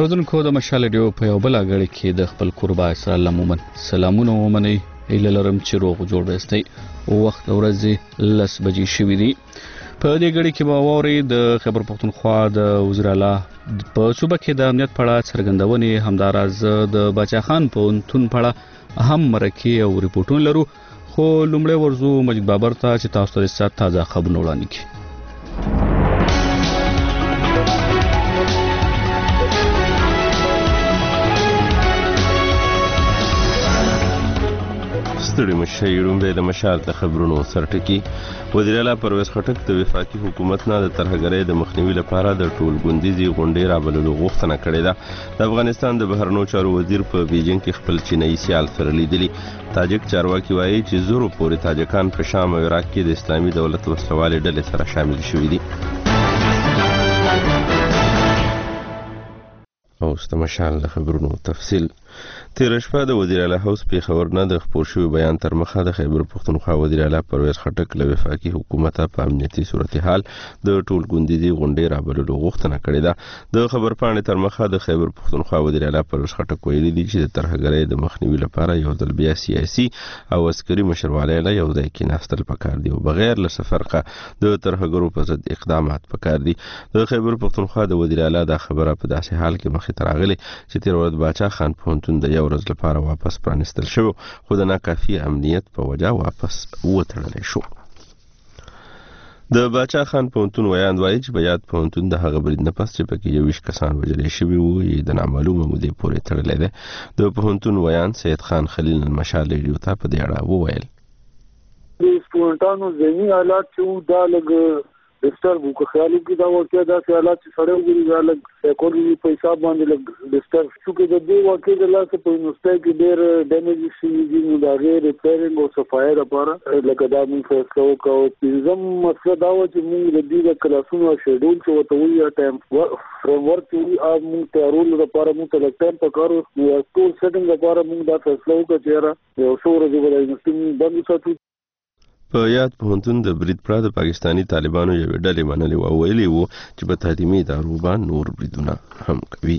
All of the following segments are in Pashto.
اوریدونکو د مشال ریډیو په یو بل غړي کې د خپل قربا اسرائیل مومن سلامونه ومني ایله لرم چې روغ جوړ وستي او وخت ورځې 10 بجې شوې دي. په دې غړي کې به ووري د خبر پښتونخوا د وزیر اعلی په صوبه کې د امنیت په اړه څرګندونې همداراز د باچا خان په انتون په اړه اهم مرکه او ریپورتونه لرو. خو لومړی ورزو مجید بابر ته چې تاسو ته د تازه خبرونه وړاندې کړي. ستړي مشایرون به د مشال د خبرونو سرټکی. وزیر اعلی پرویز خټک د وفاقي حکومت نه د ترهګرۍ د مخنیوي لپاره د ټولګوندیزي غونډې رابللو غوښتنه کړې ده. د افغانستان د بهرنیو چارو وزیر په بیجینګ کې خپل چینایي سیال سره لیدلی. تاجک چارواکي وایي چې زورو پورې تاجکان په شام او عراق کې د اسلامي دولت وسلوالې ډلې سره شامل شوي دي. او ستمشال د خبرونو تفصیل. تیر شپه د وزیر اعلی هاوس په خبر نه د خبر شوی بیان تر مخه د خیبر پښتونخوا وزیر اعلی پرویز خټک له وفاقي حکومت په امنیتي صورتحال د ټولګوندیزي غونډې رابللو غوښتنه کړې ده. د خبر پاڼې تر مخه د خیبر پښتونخوا وزیر اعلی پرویز خټک ویلي دي چې د ترهګرۍ د مخنیوي لپاره یو ځل بیا سیاسي او عسکري مشرواله له یو ځای کې ناستل پکار دی او بغیر له سفرقه د ترهګرو په ضد اقدامات پکار دي. د خیبر پښتونخوا د وزیر اعلی دا خبره په داسې حال کې مخې ته راغلي چې تیر ورځ باچا خان پونتون د یو ورځ لپاره واپس پرانستل شو خو د ناکافي امنیت په وجه واپس وتړل شو. د باچا خان پونتون ویاند وایي چې بیات پونتون د هغه برید نه پس چې پکې 20 کسان وژل شوي وو د نامعلومه مودې پورې تړلې ده. د پونتون ویاند سید خان خلیل المشال ریډیو ته په دې اړه وویل د سپورټانو ځینی حالات چې دا لګ دستر بو خیالو کې دا واقعیا دا حالات چې سره وګوري دا لګ کولی په حساب باندې لګ دستر شو کې د دې واقعي د لاسه په نوسته کې ډېر ډیمیج شي دي نو دا غیر ریپیرینګ او صفای لپاره لکه دا موږ فیصله وکړو. پنځم مسله دا و چې موږ د دې د کلاسونو شیډول چې وته وی ټایم فریم ورک چې موږ تیارول لپاره موږ ته ټایم پکارو نو ټول سیټینګ لپاره موږ دا فیصله وکړو چې یو څو ورځې ولای نو بند وساتو. په یاد پوهنتون د برید پرا د پاکستانی طالبانو یو ډلې منلې او ویلي وو چې په تعلیمي ادارو باندې نور بریدونه هم کوي.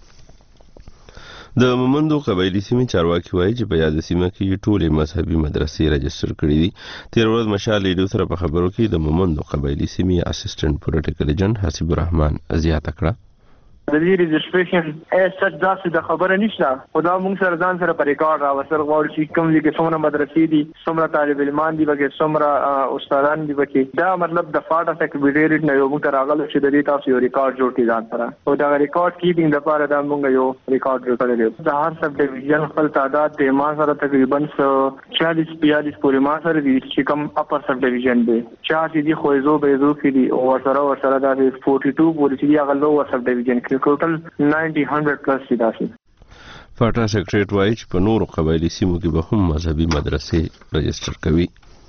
د مومندو قبایلی سیمې چارواکي وایي چې په یاد سیمه کې ټولې مذهبي مدرسې رجستر کړې دي. تیر ورځ مشال ریډیو سره په خبرو کې د مومندو قبایلی سیمې اسسټنټ پولیټیکل ایجنټ حسیب الرحمن زیاته کړه د دې رجستریشن سچ داسې د خبره نشته خدا موږ سره ځان سره پر ریکارډ راوسر غواړو چې کوم دي کې څومره مدرسې دي څومره طالب علمان دي بګې څومره استادان دي بګې دا مطلب د فاټ سیکریټریټ نه یو موږ ته راغلو چې د دې تاسو یو ریکارډ جوړ کړئ ځان سره او دا ریکارډ کیپینګ لپاره دا موږ یو ریکارډ جوړ کړی د هر سب ډیویژن خپل تعداد د ما سره تقریبا 40-45 پورې ما سره دي چې کوم اپر سب ډیویژن دی 4 دي خوځو بيزو کې دي او ورسره دا 42 پورې چې هغه لوور سب ډیویژن کې ټوټل 90-100 پلس دي داسې. فاټا سیکریټری وایي چې په نورو قبایلی سیمو کې به هم مذهبي مدرسې رجستر کوي.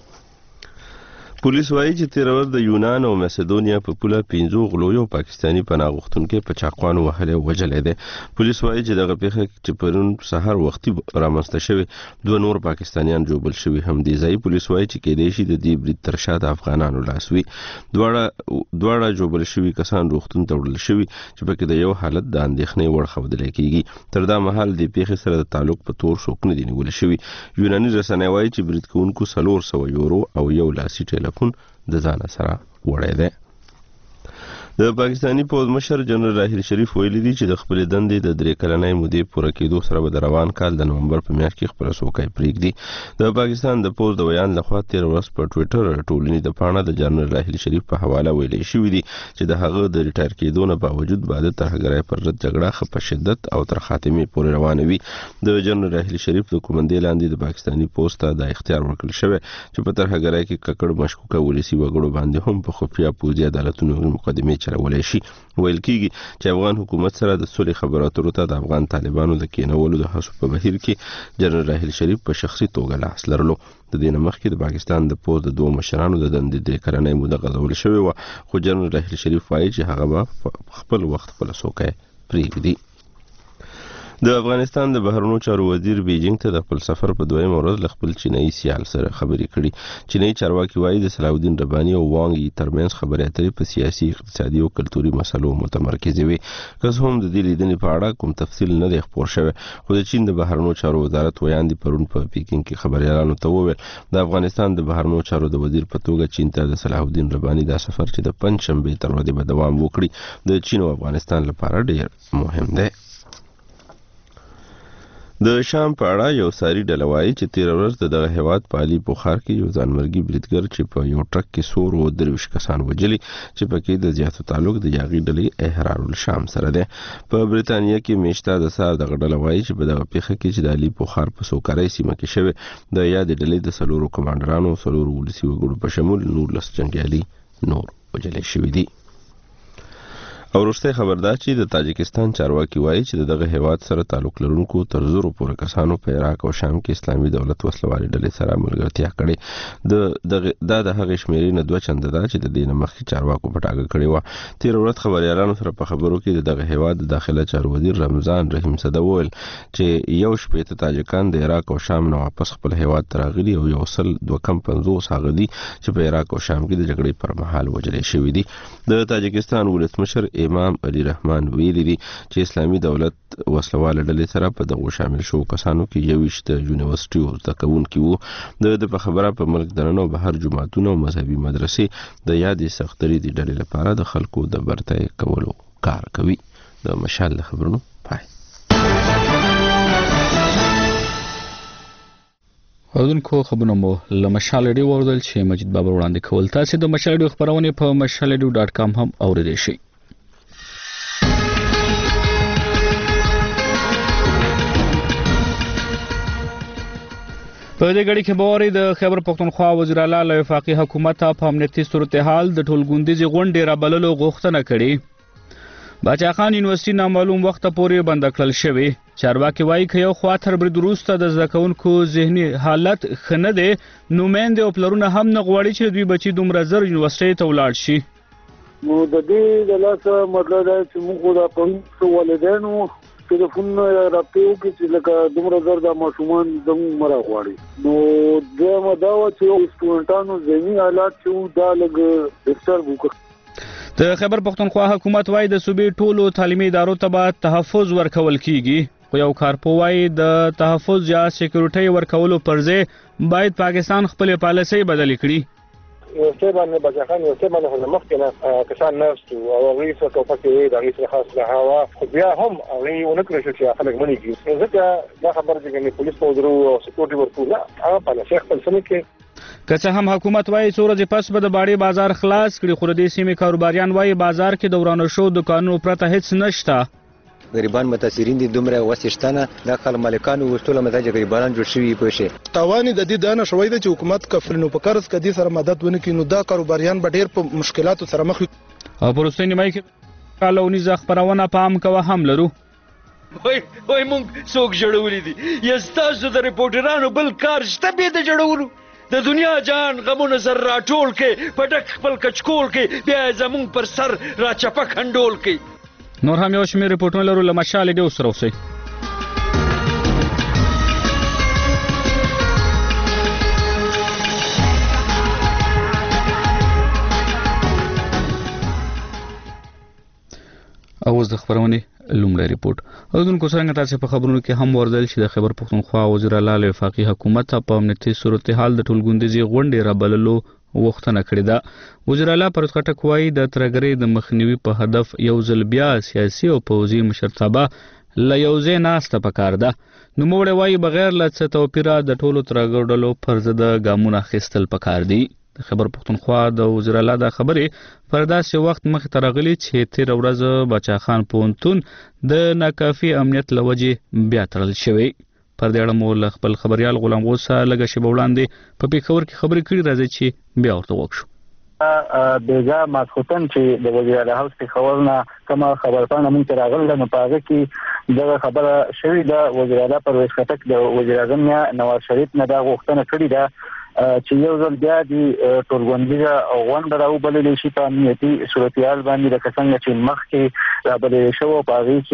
پولیس وایي چې تیر ورځ د یونان او مسدونیا په پوله 15 غلو یو پاکستانی پناه غوښتونکو په چاقوانو وهلې وجلې ده. پولیس وایي چې دغه پیښه چې پرون سحر وختي رامنځته شوه دوه نور پاکستانیان جوړل شوي هم دي. ځای پولیس وایي چې کې د شي د دې برید تر شا د افغانانو لاسوي. دواړه جوړل شوي کسان روغتون ته وړل شوي چې پکې د یو حالت د اندېښنې وړ خبردل کیږي. تر دا مهال د پیښې سره د تعلق په تور څوک نه دی نیول شوی. یوناني رسنۍ وایي چې برید کوونکو 400 یورو او یو لاسي ټیلیفون د ځان سره وړی دی. د پاکستانی پوز مشر جنرال راحیل شریف ویلي دي چې د خپل دندې د 3 کلنۍ مودې پوره کېدو سره به د روان کال د نومبر په میاشت کې خپل څوکۍ پریږدي. د پاکستان د پوز د بیان لخوا تیر ورځ په ټوئیټر ټولنې د پاڼه د جنرال راحیل شریف په حواله ویلي شوی دی چې د هغه د ریټایر کېدو نه باوجود بعد ترهګرۍ پر ضد جګړه په شدت او تر خاتمې پورې روانه وي. د جنرال راحیل شریف د کومندې لاندې د پاکستانی پوز ته د اختیار ورکړل شوی چې په ترهګرۍ کې ککړ مشکوکه ولسی وګړو باندې هم په خفیه پوځي عدالتونو مقدمې چلولې شي. ویل کیږي چې افغان حکومت سره د صلح خبراتو ته د افغان طالبانو د کېنولو د هڅو په بهیر کې جنرال راحیل شریف په شخصي توګه لاس لرلو. د دې مخکې د پاکستان د پوز د 2 مشرانو د دندې 3 کلنۍ موده غځول شوې و خو جنرال راحیل شریف وایي چې هغه به خپل وخت خپل څوکۍ پریږدي. د افغانستان د بهرنیو چارو وزیر بیجینګ ته د خپل سفر په دویمه ورځ له خپل چینایي سیال سره خبرې کړې. چینایي چارواکي وایي د صلاح الدین رباني او وانګ یي ترمنځ خبرې اترې په سیاسي، اقتصادي او کلتوري مسلو متمرکزې وي. که څه هم د دې لیدنې په اړه کوم تفصیل نه دی خپور شوی، خو د چین د بهرنیو چارو وزارت ویاندې پرون په پیکینګ کې خبريالانو ته وویل د افغانستان د بهرنیو چارو د وزیر په توګه چین ته د صلاح الدین رباني دا سفر چې د پنځشنبه تر ورځې به دوام وکړي د چین او افغانستان لپاره ډېر مهم دی. د شام په اړه یو ساري ډله وایي چې 13 ورځ د دغه هیواد په علي بخار کې یو ځانمرګي بریدګر چې په یو ټرک کې سور او 23 کسان وجلي چې پکې د زیاتو تعلق د یاغي ډلې احرار الشام سره ده. په بریتانیا کې میشته د سار دغه ډله وایي چې په دغه پیښه کې چې د علي بخار په سوکاري سیمه کې شوی د یاد ډلې د سلورو کمانډرانو او سلورو ولسي وګړو په شمول 19 جنگیالي نور وجلي شوی دي. او وروسته خبردار چې د تاجکستان چارواکي وایي چې دغه هیواد سره تعلق لرونکو تر زرو پورې کسانو په عراق او شام کې اسلامي دولت وسلوالي ډلې سره ملګرتیا کړې. د هغې شمیرې نه 2 چنده ده چې د دې نه مخکې چارواکو په ټاګه کړې وه. 13 ورځ خبريالانو سره په خبرو کې دغه هیواد د داخله چارو وزیر رمضان رحیم صده وویل چې یو شپېته تاجکان د عراق او شام نه واپس خپل هیواد ته راغلي او 152 هغه دي چې په عراق او شام کې د جګړې پر مهال وجلې شوي دي. د تاجکستان ولسمشر امام علي رحمان ویلي دي چې اسلامي دولت وسلواله ډلې سره په دغه شامل شو کسانو کې 21 د یونیورسيټي زده کوونکي وو. د په خبره په ملک دننه او بهر جماعتونو او مذهبي مدرسې د یادې سختري د ډلې لپاره د خلکو د برتای کولو کار کوي. د مشال خبرونو پای. اردنکو خبرونه مو لمشال ډیو وردل چې مجید بابر وړاندې کول. تاسو د مشال ډیو خبرونه په mashalradio.com هم اوریدئ شئ. په دې غړي کې باوري د خیبر پختونخوا وزیر اعلی له وفاقي حکومت په امنیتي صورتحال د ټولګوندیزي غونډې را بللو غوښتنه کړې. باچا خان یونیورسيټي نامعلوم وخت پورې بند کړل شوی. چارواکي وایي چې یو خوا تر برید وروسته د زده کوونکو ذهني حالت ښه نه دی، نو میندې او پلرونه هم نه غواړي چې دوی بچي دومره زر یونیورسيټي ته ولاړ شي. نو د دې د لاسه مطلب دا چې موږ د پولیسو والدینو ټلیفون راپیو کې چې لکه دومره زر د ماشومان زموږ مره غواړي. نو دویمه دا و چې سټوډنټانو ذهني حالات چې دا لږ ډسټرب وکړي. د خیبر پختونخوا حکومت وایي د صوبې ټولو تعلیمي ادارو ته به تحفظ ورکول کیږي، خو یو کارپو وایي د تحفظ یا سکیورټي ورکولو پر ځای باید پاکستان خپل پالیسي بدل کړي. یو باندې بچا خان یو باندې هم مخکنه کسان نفسو او هغه څه کوي چې د هغه خاص له هوا خو بیا هم هغه ونکړي چې خلک مني کیږي. ځکه دا خبر چې پولیس په درو او سکیورټي ورکول هغه په شیخ خپل سم کې که څه هم حکومت وایي څو ورځې پس به د باړې بازار خلاص کړي، خو د دې سیمې کاروباریان وایي بازار کې د ورانو شو دکانونو پرته هیڅ نشته. غریبان متاثرین دي دومره وسشتنه د خل مالکانو وشتله متاج غریبان جوړ شوی پوښي. توان د دې دانه شوی د حکومت کفرنو په قرض کدي سره مدد ونکړي نو دا کاروباریان به ډیر په مشکلاتو سره مخ وي. او پرستې نیمای کې کالونیزه خبرونه پام کوه هم لرو. وای مونږ څوک جوړولې دي یا تاسو د ریپورټرانو بل کار شته به د جوړولو د دنیا جان غمونه سر راټول کې پټک خپل کچکول کې بیا زمون پر سر را چپک هندول کې. نور هم یو شمېر ریپورټونه لرو له مشال ډیو سره اوسئ. اوس د خبرونه لومړی ریپورت. اردنکو څنګه تاسو په خبرونو کې هم وردل چې د خیبر پختونخوا وزیر اعلی له وفاقي حکومت په امنیتي صورتحال د ټولګوندیزي غونډې را بللو وختونه کړی دا. وزیر اعلی پر خټک وایي د ترګری د مخنیوي په هدف یو ځل بیا سیاسي او پوځي مشرتابه ل یو ځای ناسته پکار ده. نو موږ وایي بغیر ل څه توپیره د ټولو ترګړلو پر ضد ګامونه خستل پکار دي. د خبر پختونخوا د وزیر اعلی د خبرې پر داسې وخت مخ ترغلي چې 13 ورځ بچا خان پونتون د ناکافي امنیت لوجې بیا تړل شوی. پر دې اړه مو خپل خبريال غلام غوسه لګه شی وړاندې په پیښور کې خبرې کړې راځي چې بیا ورته وښو. بیګا ماسختن چې د وزیر اعلی هاوس خبرونه کما خبرپاڼه مونږ راغله نو پاګه کې دا خبره شوې ده. وزیر اعلی پرویز خټک د وزیر اعظم نواز شریف نه دا غوښتنه کړې ده چې یو ځل بیا د ټولګوندیزه غونډه راوبلل شي په امنیتي صورتحال باندې د څنګه چې مخکې راوبلل شو په هغه کې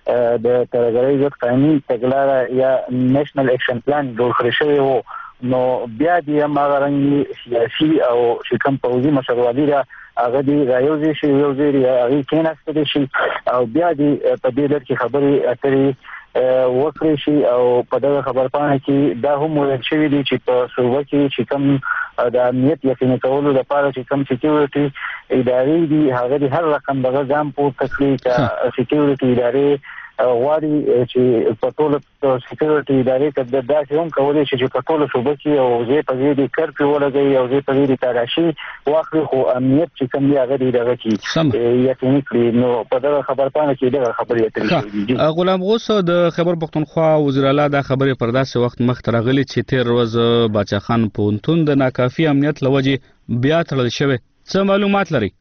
د ترګړۍ د قانوني تګلارې یا نېشنل اکشن پلان جوړ کړی شوی وو نو بیا د ماغرنګ سیاسي او شکم پوزي مشروعي را هغه دی رايوځي شي یو ځای هغه کېناستل شي او بیا د په دې لړ کې خبرې اترې وکړي شي او په دغه خبرپاڼه کې دا هم ویل شوی دی چې په صوبه کې چې کوم د امنیت یقیني کولو لپاره چې کوم سکیورټي ادارې دي هغه د هر رقم دغه ځام پورته کړي چې سکیورټي ادارې غواړي چې په ټول سکیورټي ادارې ته د داسې هم کولای شي چې په ټول صوبه کې او زه په دې د کرفیو ولګي او زه په دې د تراشي واخلي خو امنیت چې کوم دی هغه دغه کې یقیني کړي نو په دغه خبرپاڼه کې دغه خبرې اترې دي. غلام غوث د خیبر پختونخوا وزیر اعلی دا خبرې پر داسې وخت مخ ترغلي چې تیر ورځ باچا خان پونتون د ناکافي امنیت لوجه بیا تړل شوی څه معلومات لري؟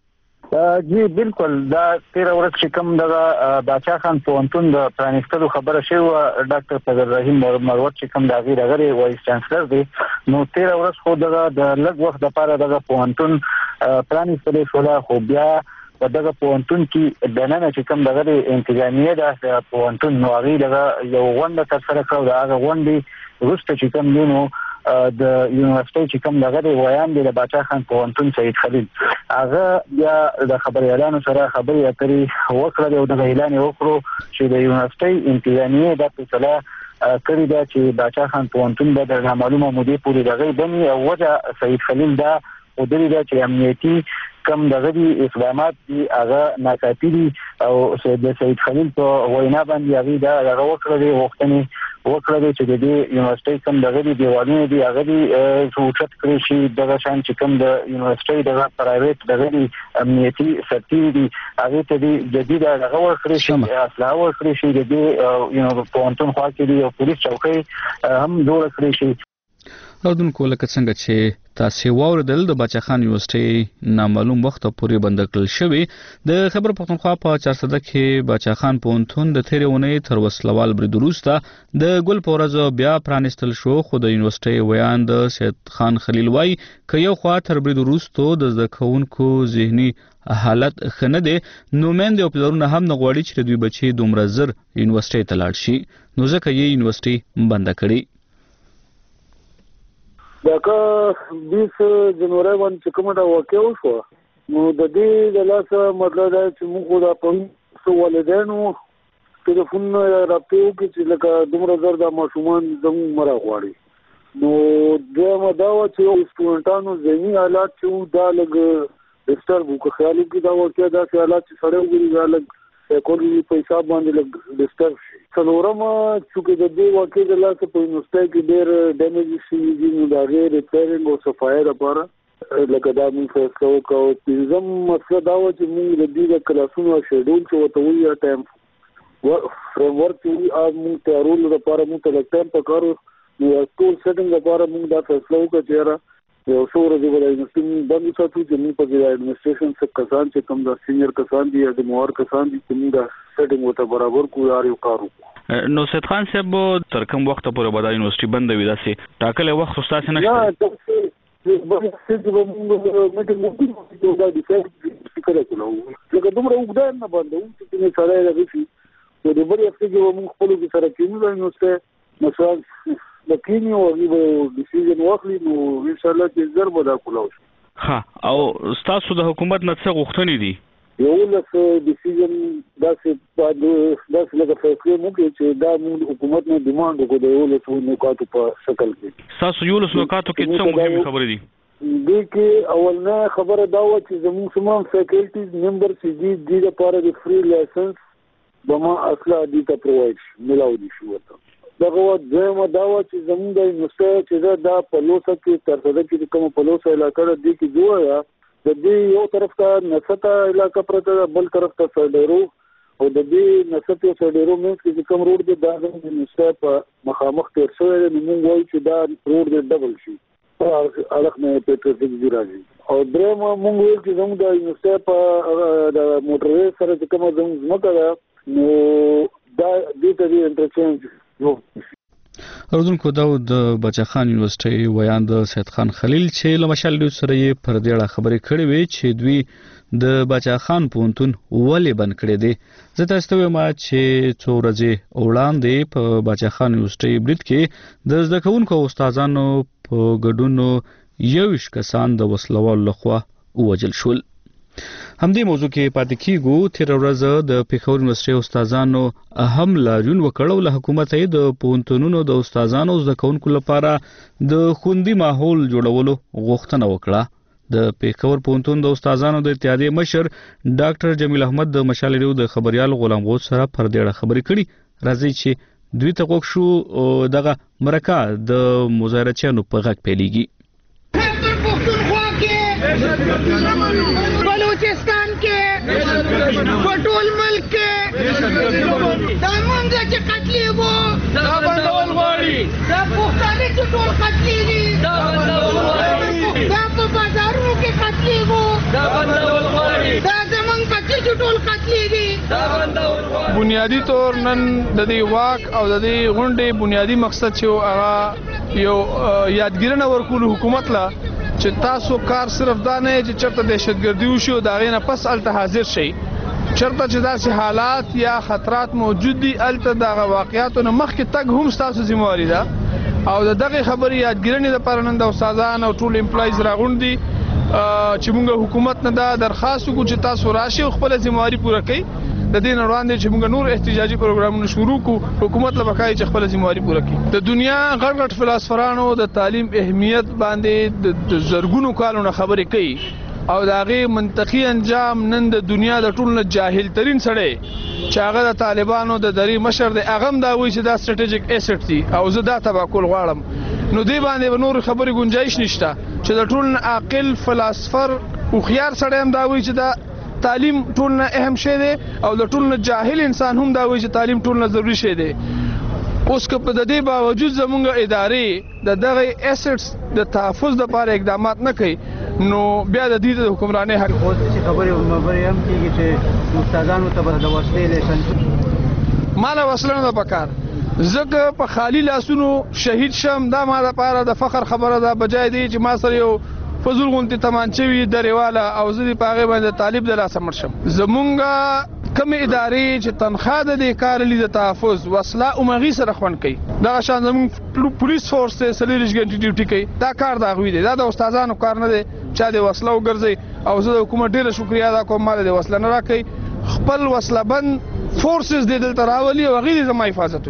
جی بالکل دا تیر ورځ چې کوم دغه باچا خان پونتون د پرانیستلو خبره شوی ډاکټر فضل رحیم مروت چې کوم د غیر وایس چانسلر دی نو تیر ورځ خو دغه د لږ وخت لپاره دغه پونتون پرانیستلو شو خو بیا دغه پونتون کې د نن چې کوم دغه انتظامیه د پونتون نو هغه یو غونډه ترسره کړو دا هغه غونډه وروسته چې کوم دینو د یونیورسيټي چې کوم دغه ویان دی د باچا خان پونتون سید خلیل هغه بیا د خبريالانو سره خبرې اترې وکړه او د اعلان وکړو چې د یونیورسيټي انتظامیه د فیصله کړی دا چې باچا خان پونتون د نامعلومه مودې پورې دغه بني او وجه سید خلیل دا او د دې چې امنیتي کم دغه اقدامات دي هغه ناکافي دي او د سید خلیل په وینا باندې هغه وکړه وختنی وکړه چې د دې یونیورسيټي کم دغه دیوالونه دي هغه سوچت کړی شي دغه شان چې کم د یونیورسيټي دغه پرایویټ دغه امنیتي سرتي دي هغه ته دي جديد هغه ورکړي شي اصلاح ورکړي شي د دې یونیورسيټي پونتون خوا کې دي او پولیس چوکۍ هم جوړ کړی شي. راودونکو لکه څنګه چې تاسو واوریدل د باچا خان یونیورسيټي نامعلوم وخت پورې بند کړل شوی د خیبر پختونخوا په 400 کې باچا خان پونتون د تیرونې تر وسلوال برید وروسته د ګل پورز بیا پرانستل شو خو د یونیورسيټي ویان د سید خان خلیل وای ک یو خوا تر برید وروسته د ځکهونکو ذهني حالت خنه دي نو مند او پلرونه هم نغواړي چې دوی بچي دومره زر یونیورسيټي ته لاړ شي نو ځکه یې یونیورسيټي بند کړي. دغه 20 جنوري باندې کومه دا واقع وشو نو د دې د لاسه مطلب دا چې موږ دا په والدینو ټلیفون راپیو کې چې لکه دومره زر د ماشومان زموږ مرا غواړي نو دغه دا و چې سټوډنټانو ذهني حالات چې دا لګ ډسټرب وکړ خیال کې دا واقع دا حالات چې سره وګوري دا لګ کولی پیسې باندې لګ ډسټرب شي څلورم چې د دې واقع د لاسه په یونیورسيټي کې ډېر ډیمیج شي دي دا غیر ریپیرینګ او صفایي لپاره لکه دا موږ فیصله وکړو پنځم مسله دا و چې موږ د دې کلاسونو شیډول چې وته وی ټایم فریم ورک چې موږ تیارول لپاره موږ ته ټایم پکارو نو ټول سیټینګ لپاره موږ دا فیصله وکړو چې یو څو ورځې ولای نو باندې ساتو چې موږ په دې اډمنسټریشن څخه کسان چې کوم د سینیئر کسان دي یا د موار کسان دي چې موږ دا سیټینګ وته برابر کوو یو کارو. نو سید خان صاحب تر کوم وخت پورې به د یونیورسيټي بند وي داسې ټاکل وخت خصوصا نشته؟ یا چې به څه موږ میټینګ دا د فکر کولو لکه دومره وګدان نه باندې چې نه سره راغلی نو د بری هفته کې موږ خپل کې سره کېنو د یونیورسيټي مثلا د کینیو او ډیسیژن واخلي نو ان شاء الله چې زر به دا کولاو شي. ها او تاسو د حکومت نه څه غوښتنې دي؟ یو لکه ډیسیژن داسې لکه فیصله موږ چې دا موږ حکومت نه ډیماند وکړو د یو لسو نکاتو په شکل کې. تاسو یو لسو نکاتو کې څه مهمه خبرې دي؟ دې کې اولنه خبره دا و چې زموږ سمون فیکلټیز ممبر چې دي لپاره د فری لایسنس بما اصله دي ته پرووایډ ملاو دي شو ته دغه دغه دا و چې زموږ د یونیورسيټي چې دا په لوسه کې تر څو کې کوم په لوسه علاقې دي کې جوړه د دې یو طرف ته نسته علاقې پرته بل طرف ته سړیرو او د دې نسته سړیرو مې چې کوم روډ دی دا د یونیورسيټي په مخامخ تر څو نو موږ وایو چې دا روډ دی ډبل شي الګ نه په ټریفیک دی راځي او درېم موږ وایو چې زموږ د یونیورسيټي په د موټر سره چې کوم زموږ نو دا دې ته انټرچینج اردوونکو داود د بچخان یونیورسيټي ویان د سید خان خلیل چې له مشال ډیو سره یې پر دې اړه خبرې کړې وې چې دوی د بچخان پونتون ولې بند کړی دی. زه تاسو ته وایم چې څو ورځې وړاندې په بچخان یونیورسيټي برید کې د زده کوونکو او استادانو په ګډون 21 کسان د وسلوال لخوا ووژل شول. همدې موضوع کې پاتې کیږو. تیر ورځ د پېښور یونیورسيټي استادانو اهم لاریون وکړو. له حکومت یې د پونتونونو د استادانو زده کوونکو لپاره د خوندي ماحول جوړولو غوښتنه وکړه. د پېښور پونتون د استادانو د اتحادیې مشر ډاکټر جمیل احمد د مشال ریو د خبريال غلام غوث سره پر دې اړه خبرې کړي. راځي چې دوی ته غوښ شو دغه مرکه د مظاهرچیانو په غږ پیلېږي. بلوچستان کې په ټول ملک کې دا مونږ چې قتلې وو دا بندول غواړي. دا پښتانه چې ټول قتلې دي دا بندول غواړي. دا په بازارونو کې قتلې وو دا بندول غواړي. دا زمونږ بچي چې ټول قتلې دي دا بندول غواړي. بنیادی طور نن د دې واک او د دې غونډې بنیادی مقصد چې هغه یو یادګیرنه ورکول حکومت لا چې تاسو کار صرف دا نه چې چرته دهشتګردي وشي او دا غینه پس الته حاضر شي. چرته چې داسې حالات یا خطرات موجود دي الته د واقعیاتو نه مخکې تګ هم تاسو ذمہواری ده او دغه خبرې یادګیرنې لپاره نن د استادانو او ټول امپلایز راغونډي چې موږ حکومت نه دا درخواست وکړو چې تاسو راشي او خپل ذمہواری پوره کړئ. د دین وړاندې چې موږ نور احتجاجي پروګرامونه شروع کوو حکومت له بقای چې خپل ذمہواری پوره کړي. د دنیا غټ غټ فلسفرانو د تعلیم اهمیت باندې د زرګونو کالونو خبرې کوي او دا غي منطقي انجام نن د دنیا د ټولو جاهل ترين سړی چې هغه د طالبانو د دری مشر د اغم دا وایي چې دا سټریټیجیک ایسټ دي او زه دا تبا کول غواړم. نو دی باندې نور خبرې گنجائش نشته چې د ټول عاقل فلسفر او خيار سړی هم دا وایي چې دا تعلیم ټول نه اهم شی دی او د ټول نه جاهل انسان هم دا وایي چې تعلیم ټول نه ضروری شی دی. اوس که په دې باوجود زموږ ادارې د دغه ایسټس د تحفظ لپاره اقدامات نه کوي نو بیا د دې د حکمرانۍ حق خبرې هم کیږي چې استادانو ته د وسلې لیسن مال وسلې نه پکار زګ په خالی لاسونو شهید شم دا ما لپاره د فخر خبره ده. بجای دی چې ما سره یو فزول غونتی تمانچوي دریواله او زدي پاغه باندې طالب د لاس مرشم. زمونږه کوم ادارې چې تنخواه د دې کار لید تحفظ وسله او مغي سره خوان کوي دا شان زمون پولیس فورس ته سلیریج ګنټي ډیوټي کوي. دا کار دا غوي دی دا د استادانو کار نه دی چې د وسله وګرځي او زه د حکومت ډیره شکریا ادا کوم مال د وسله نه راکړي خپل وسله بند فورسز د دلته راولي او غیر زما حفاظت.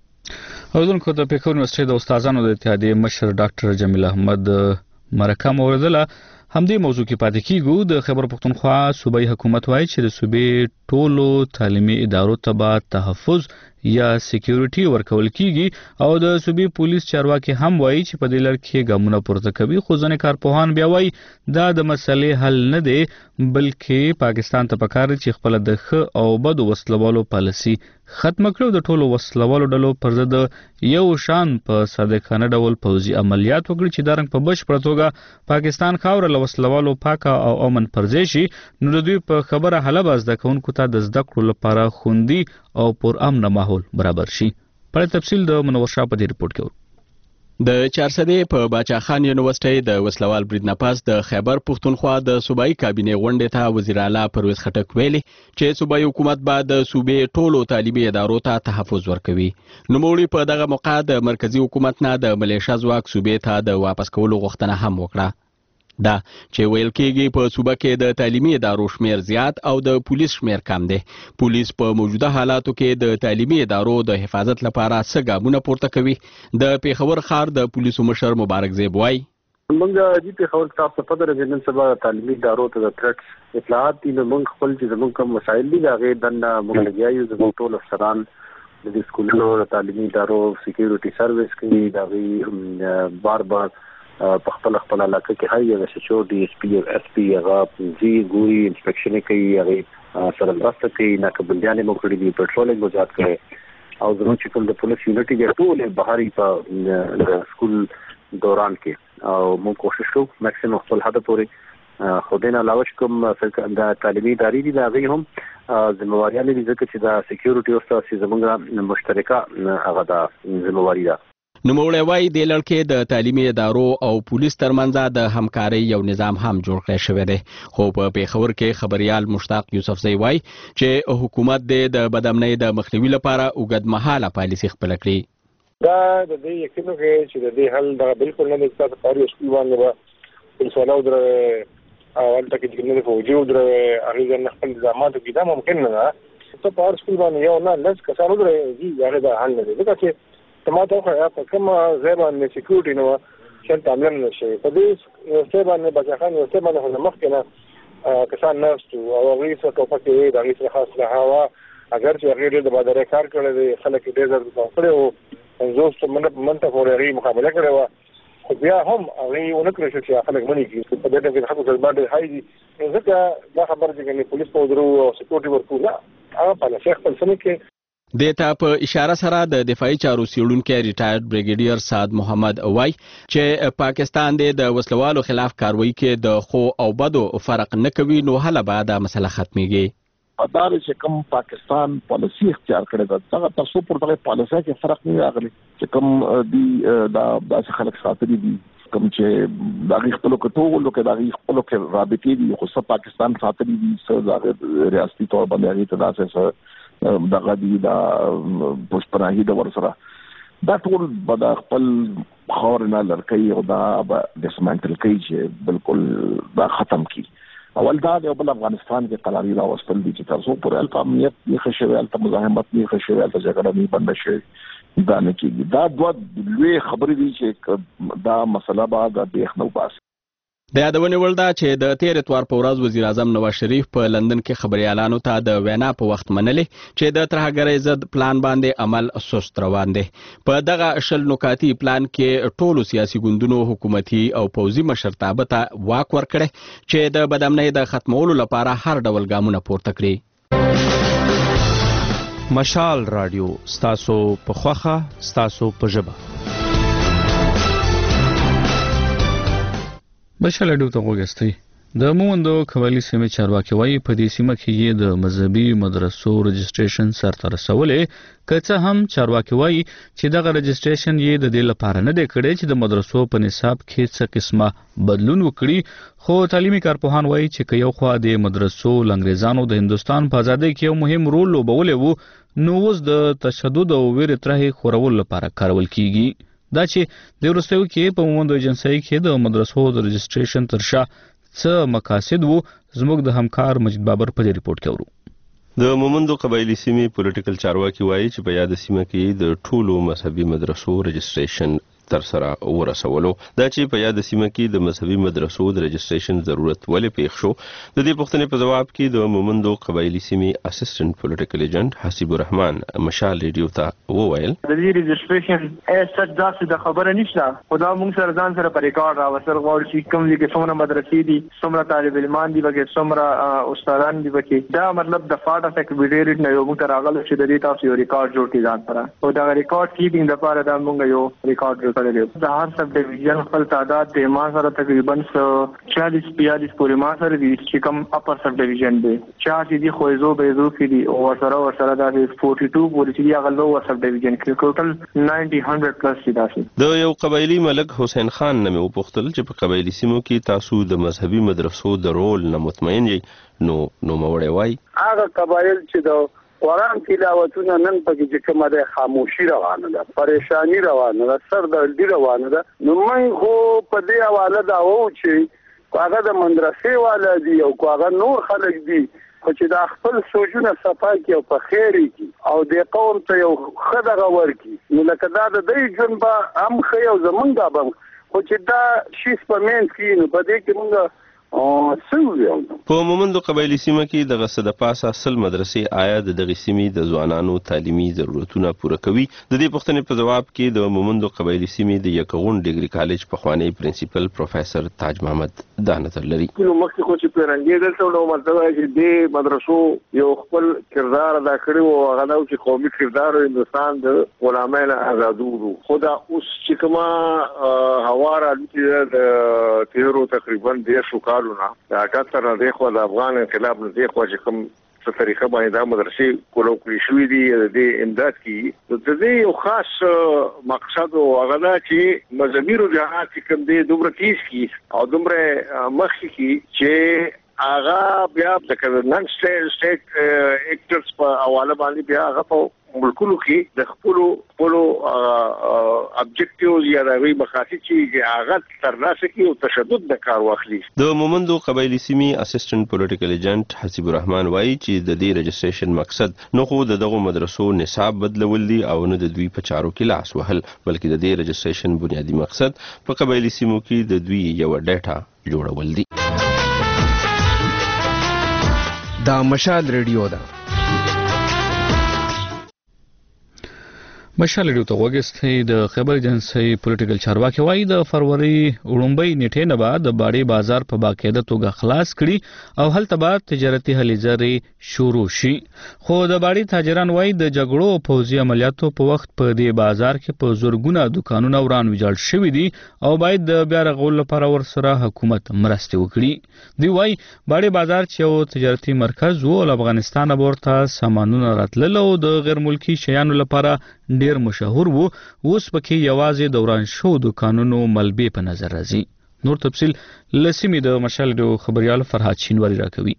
اردوونکو د پېښور یونیورسيټي د استادانو د اتحادیې مشر ډاکټر جمیل احمد مرکه موردله. همدې موضوع کې پاتې کیږو. د خیبر پختونخوا صوبایي حکومت وایي چې د صوبې ټولو تعلیمي ادارو ته به تحفظ یا سکیورټي ورکول کیږي او د صوبې پولیس چارواکي هم وایي چې په دې لړ کې ګامونه پورته کوي. خو ځینې کارپوهان بیا وایي دا د مسلې حل نه دی بلکې پاکستان ته پکار چې خپل د ښه او بدو وسلوالو پالیسي ختم کړو. د ټولو وسلوالو ډلو پر ضد یو شان په صادقانه ډول پوځي عملیات وکړي چې دا رنګ په بشپړه توګه پاکستان خاوره له وسلوالو پاکه او امن پرځای شي نو د دوی په خبره حلبه زده کوونکو ته د زده کړو لپاره خوندي او پر امن ماحول برابر شي. په تفصیل د منور شاه په دې رپورت کې د چارسدې په باچاخان یونیورسيټي د وسلوال برید نه پاس د خیبر پختونخوا د صوبایي کابینې غونډې ته وزیر اعلی پرویز خټک ویلي چې صوبایي حکومت به د صوبې ټولو تعلیمي ادارو ته تحفظ ورکوي. نوموړي په دغه موقع د مرکزی حکومت نه د ملیشیا ځواک صوبې ته د واپس کولو غوښتنه هم وکړه. دا چې ویل کېږي په صوبه کې د تعلیمي ادارو شمیر زیات او د پولیس شمیر کم دی. پولیس په موجوده حالاتو کې د تعلیمي ادارو د حفاظت لپاره څه ګامونه پورته کوي. د پیښور ښار د پولیسو مشر مبارک زیب وایي موږ د پیښور تاسو په پدره جنن سبا تعلیمي ادارو ته د تھریټس اطلاعات دي. موږ خپل چې زموږ کوم مسایل دي هغه دنه موږ لګیایو زموږ ټول افسران د سکولونو تعلیمي ادارو سکیورټي سرویس کې دا بار په خپل علاقه کې هر یو شچو ډي اس پی او اس پی هغه جی ګوري انسپیکشن کوي هغه سره مرسته کوي نه کبندیانه مو کړی دی پټرولینګ وزات کوي او زموږ چې کوم د پولیس یونټي دی ټول بهاري په سکول دوران کې او موږ کوشش کوو ماکسیمم خپل هدف پورې خودین علاوه کوم د تعلیمي ادارې دي دا غي هم ذمہواری لري ځکه چې دا سکیورټي او تاسو زموږه مشترکه هغه دا ذمہواری ده. نوموړی وایي د لړکې د تعلیمي ادارو او پولیس ترمنځ د همکارۍ یو نظام هم جوړ کړی شوی دی. خو په پیښور کې خبریال مشتاق یوسفزی وایي چې حکومت د بدامنۍ د مخنیوي لپاره اوږدمهاله پالیسي خپله کړي. دا د دې یقینو کې چې د دې حل دا بالکل نه د تاسو کاري سکول باندې به پولیسوالو در اول تک چې نه فوجي در هغه نه خپل نظامات کې دا ممکن نه ده. ته په سکول باندې یو نه لږ کسانو درې هغه دا حل نه دی ځکه چې تماته خو په کوم ځای باندې سکیورټي نو چې تعامل نشي په دې یو څه باندې بچخان یو څه باندې مخکې نه کسان نرسو او هغه څه کوپه کې د هغه خاص له هوا اگر چې هغه د بازار کار کړل دي خلک ډېر ځل کړو او زوست منته فوري مقابله کړو خو بیا هم هغه ونکړي چې خلک منی کې په دې کې حق باندې هاي دي ځکه دا خبر چې پولیس په درو او سکیورټي ورکو نه هغه په شیخ په سن کې دیتا په اشاره سره د دفاعي چارو څیړونکي ریټایرډ بریګیډیر سعد محمد وای چې پاکستان د وسلوالو خلاف کاروایی کې د خو او بدو فرق نه کوي نو هله به دا مسله ختميږي. دا چې کوم پاکستان پالیسی اختیار کړی دا څنګه تاسو پر دغه پالیسي کې فرق نه راغلی چې کوم دی دا خلک ساتري دي کوم چې دغه خپل کټو لکه دغه خپل کې رابطې دي خو سب پاکستان ساتري دي څو ریاستي تور باندې هغه تاسو دغه دی دا پښتناهي د ورسره دا ټول به خپل خور نه لړکې او دا به ډسمنټل کوي چې بالکل دا ختم کی. اول دا د افغانستان کې قلاري راوستل دي چې تاسو پر امنیت نه خښوي الته مزاحمت نه خښوي الته جګړه نه بند شي دا نه کیږي. دا دوه لوی خبرې دي چې دا مسله به د بیخنو باس. د یادونې وړ ده چې د تیر اتوار په ورځ وزیر اعظم نواز شریف په لندن کې خبريالانو ته د وینا په وخت منلې چې د ترهګرۍ ضد پلان باندې عمل سست روان دی. په دغه شل نکاتي پلان کې ټولو سیاسي ګوندونو حکومتي او پوځي مشرتابه ته واک ورکړي چې د بدامنۍ د ختمولو لپاره هر ډول ګامونه پورته کړي. مشال رادیو ستاسو په خوخه ستاسو په ژبه. بشل اډو ته وګستئ. د مومندو قبایلی سیمه چارواکي وایي په دې سیمه کې د مذهبي مدرسو رجسټریشن سره رسولې که هم چارواکي وایي چې دغه رجسټریشن یې د دې لپاره نه دی کړی چې د مدرسو په نصاب کې څه قسمه بدلون وکړي خو تعلیمي کارپوهان وایي چې یو خوا د مدرسو لنګریزانو د هندستان په ازادۍ کې یو مهم رول لوبولی وو نو اوس د تشدد او ویرې طرحې خورولو لپاره کارول کیږي. دا چې د وروستیو کې په مومندو ایجنسۍ کې د مدرسو د رجسټریشن تر شا څه مقاصد وو زموږ د همکار مجید بابر په ریپورت کې ورو. د مومندو قبایلی سیمې پولیټیکل چارواکي وایي چې په یاد سیمه کې د ټولو مذهبي مدرسو رجسټریشن تر سره ورسولو. دا چې په یاد سیمه کې د مذهبي مدرسو د رجسټریشن ضرورت ولې پیښ شو د دې پوښتنې په جواب کې د مومندو قبایلی سیمې اسسټنټ پولیټیکل ایجنټ حسیب الرحمن مشال ریډیو ته وویل د دې رجسټریشن سچ داسې د خبره نشته خدا موږ سره ځان سره په ریکارډ راوستل غواړو چې کوم دي کې څومره مدرسې دي څومره طالب علمان دي وګړي څومره استادان دي وګړي دا مطلب د فارټ اف اکویډیټ نه یو موږ ته راغلی چې د دې تاسو یو ریکارډ جوړ کړئ ځان سره او دا ریکارډ کیپینګ لپاره دا موږ یو ریکارډ د هر سب ډیویژن خپل تعداد د ما سره تقریبا 40-45 پورې ما سره دي چې کوم اپر سب ډیویژن دی 4 دي خوځو بيزو کې دي او سره دا 42 پورې چې هغه لو سب ډیویژن کې ټوټل 90-100 پلس دي داسې. د یو قبایلی ملک حسین خان نوم وپوښتل چې په قبایلی سیمو کې تاسو د مذهبي مدرسو د رول نه مطمئن یې نو موري وای هغه قبایل چې د قرآن تلاوتونه نن پکې چې کومه د خاموشي روانه ده پریشانی روانه ده سردردي روانه ده نو موږ خو په دې حواله دا وو چې هغه د مدرسې والا دي او هغه نور خلک دي خو چې دا خپل سوچونه صفا کی او په خیر کی او د قوم ته یو خدغه ورکی نو لکه دا د دې جون به هم خو یو زمونږه به خو چې دا شي سپمنټ کی نو په دې کې موږ په مومندو قبایلی سیمه کې د غسه د پاسه اصل مدرسې آیا د دغه سیمې د ځوانانو تعلیمي ضرورتونه پوره کوي د دې پوښتنې په جواب کې د مومندو قبایلی سیمې د یکغون ډیګري کالج په خوانی پرنسپل پروفیسور تاج محمد دا نظر لري. نو مخکې خو چې پیرنګي دلته نو مطلب چې د مدرسو یو خپل کردار ادا کړی او هغه نو چې قومي کردار هندستان د غلامانو آزادولو خدا اوس چې کما هواره د تیرو تقریبا 10 کالونه دا 78 د افغان انقلاب نه دی خو چې کوم څه طریقه باندې دا مدرسې کولو کړی شوې دي د امداد کې د دې یو خاص مقصد او هغه دا چې مذهبي رجحانات کوم دي دومره تیز کی او دومره مخکې کی چې هغه بیا د نن سټیټ اکټرز په حواله باندې بیا هغه په ملکونو کې د خپل ابجیکټیوز یا د مقاصد چې هغه ترلاسه کوي او تشدد د کار واخلي. د مومندو قبایلی سیمې اسسټنټ پولیټیکل ایجنټ حسیب الرحمن وایي چې د دې رجسټریشن مقصد نه خو دغه مدرسو نصاب بدلول دي او نه د دوی په چارو کې لاس وهل، بلکې د دې رجسټریشن بنیادی مقصد په قبایلی سیمو کې د دوی یو ډیټا جوړول دي. دا مشال ریډیو ده. مشال ریډیو ته وګورئ. د خبر ایجنسی پولیټیکل چارواکي وایي د فروری وړومبۍ نیټې نه بعد د باړې بازار په باقاعده توګه خلاص کړي او هلته بعد تجارتي هلې ځلې شروع شي. خو د باړې تاجران وایي د جګړو او پوځي عملیاتو په وخت په دې بازار کې په زورګونه دکانونه وران ویجاړ شوي دي او باید د بیا رغولو لپاره ورسره حکومت مرستې وکړي. دوی وایي باړې بازار چې یو تجارتي مرکز و له افغانستان ورته سامانونه راتلل او د غیر ملکي شیانو لپاره ډیر مشهور وو، اوس پکې یوازې دوران شو دکانونو ملبې په نظر راځي. نور تفصیل لسیمې د مشال ډیو خبريال فرهاد شینواری راکوي.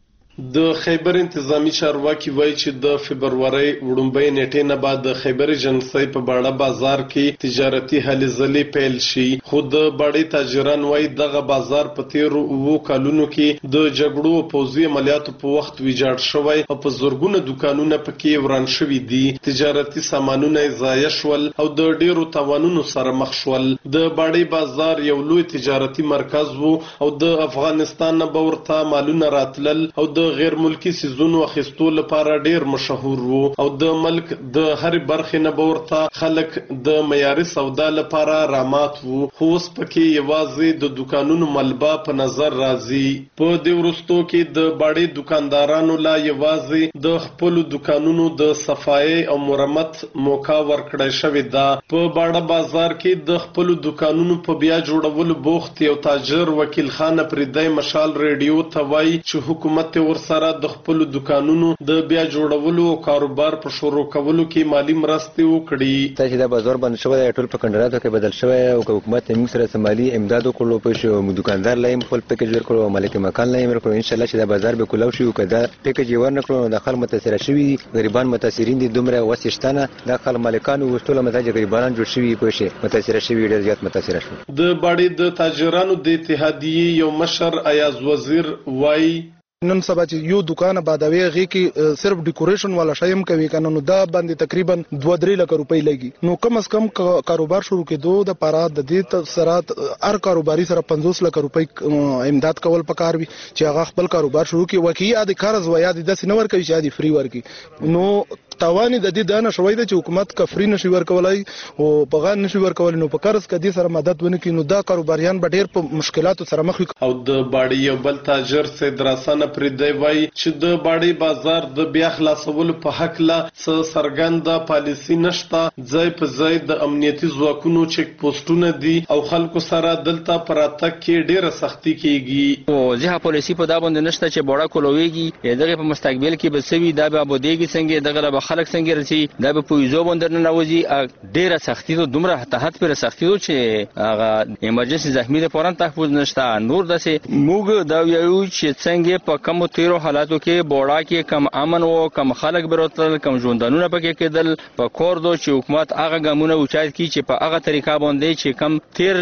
د خیبر انتظامی چارواکي وایي چې د فبرवरी وړومبۍ نیټې نه بعد د خیبر ایجنسی په باړه بازار کې تجارتي هلې ځلې پیل شي. خو د باړې تاجران وایي دغه بازار په تیرو 9 کلونو کې د جګړو او پوځي عملیاتو په وخت ویجاړ شوی او په زورګونه دکانونه پکې وران شوي دي. تجارتي سامانونه ضایع شول او د ډیرو تاوانونو سره مخ شول. د باړې بازار یو لوی تجارتي مرکز وو او د افغانستان نه ورته مالونه راتلل او د غیر ملکی سيزونو اخیستو لپاره ډیر مشهور وو او د ملک د هر برخې نه ورته خلک د معیاري سودا لپاره رامات وو. خو اوس پکې یوازې د دکانونو ملبا په نظر راځي. په دې وروستو کې د باړې دکاندارانو لا یوازې د خپل دکانونو د صفای او مرمت موقع ورکړی شوی دا. په باړه بازار کې د خپل دکانونو په بیا جوړولو بوخت یو تاجر وکیل خان پردای مشال ریډیو ته وایي چې حکومت سره د خپل دکانونو د بیا جوړولو او کاروبار په شروع کولو کې مالی مرستې وکړي. چې دا بازار باندې شوی ټول په کندراتو کې بدل شوی او حکومت موږ سره مالی امداد وکړو په شو دکاندار لایم خپل پیکیج ورکړو مالک مکان لایم ورکړو. ان شاء الله چې دا بازار به کولاو شي او کدا پیکیج ورنکړو د خلک متاثر شوي غریبان متاثرین دي دومره وسشتانه د خلک مالکانو وستول متاج غریبان جوړ شوي په شي متاثر شوي ډیر زیات متاثر شو. د باړې د تاجرانو د اتحادیې یو مشر ایاز وزیر وایي نن سبا چې یو دکان آبادوي غي کې صرف ډیکوریشن والا شایم کوي کنه نو دا باندې تقریبا 2-3 لک روپۍ لګي. نو کم از کم کاروبار شروع کېدو د پاره د دې سره هر کاروباري سره 50 لک روپۍ امداد کول پکار وي چې هغه خپل کاروبار شروع کړي. وکي د قرض و یا د سینور کوي چې د فری ورکی نو توانی د دې دانه شوی د حکومت کفري نشي ورکولای او بغان نشي ورکول نو په قرض کې د سره مدد ونکړي نو دا کاروباریان به ډیر په مشکلاتو سره مخ وي. او د باړې یو بل تاجر سید راسانه پردی وایي چې د باړې بازار د بیا خلاصولو په حق لا سرګنده پالیسی نشته. ځای په ځای د امنیتي ځواکونو چک پوسټونه دي او خلکو سره دلته پراتک کې ډیره سختی کیږي. او ځه پالیسی په دا باندې نشته چې بوړه کولويږي دغه په مستقبل کې به سوي دا به بودېږي څنګه دغه خلک څنګه رسي دا به پویزو باندې نه نوځي ډیره سختی ته دومره تحت پر سختی چې هغه ایمرجنسي زخمی ده فورا تحفظ نشته. نور دسه موږ دا یو چې څنګه په کوم تیرو حالاتو کې بوړه کې کم امن او کم خلک برتل کم ژوندانونه پکې کېدل په کور دو چې حکومت هغه ګامونه اوچات کی چې په هغه طریقه باندې چې کم تیر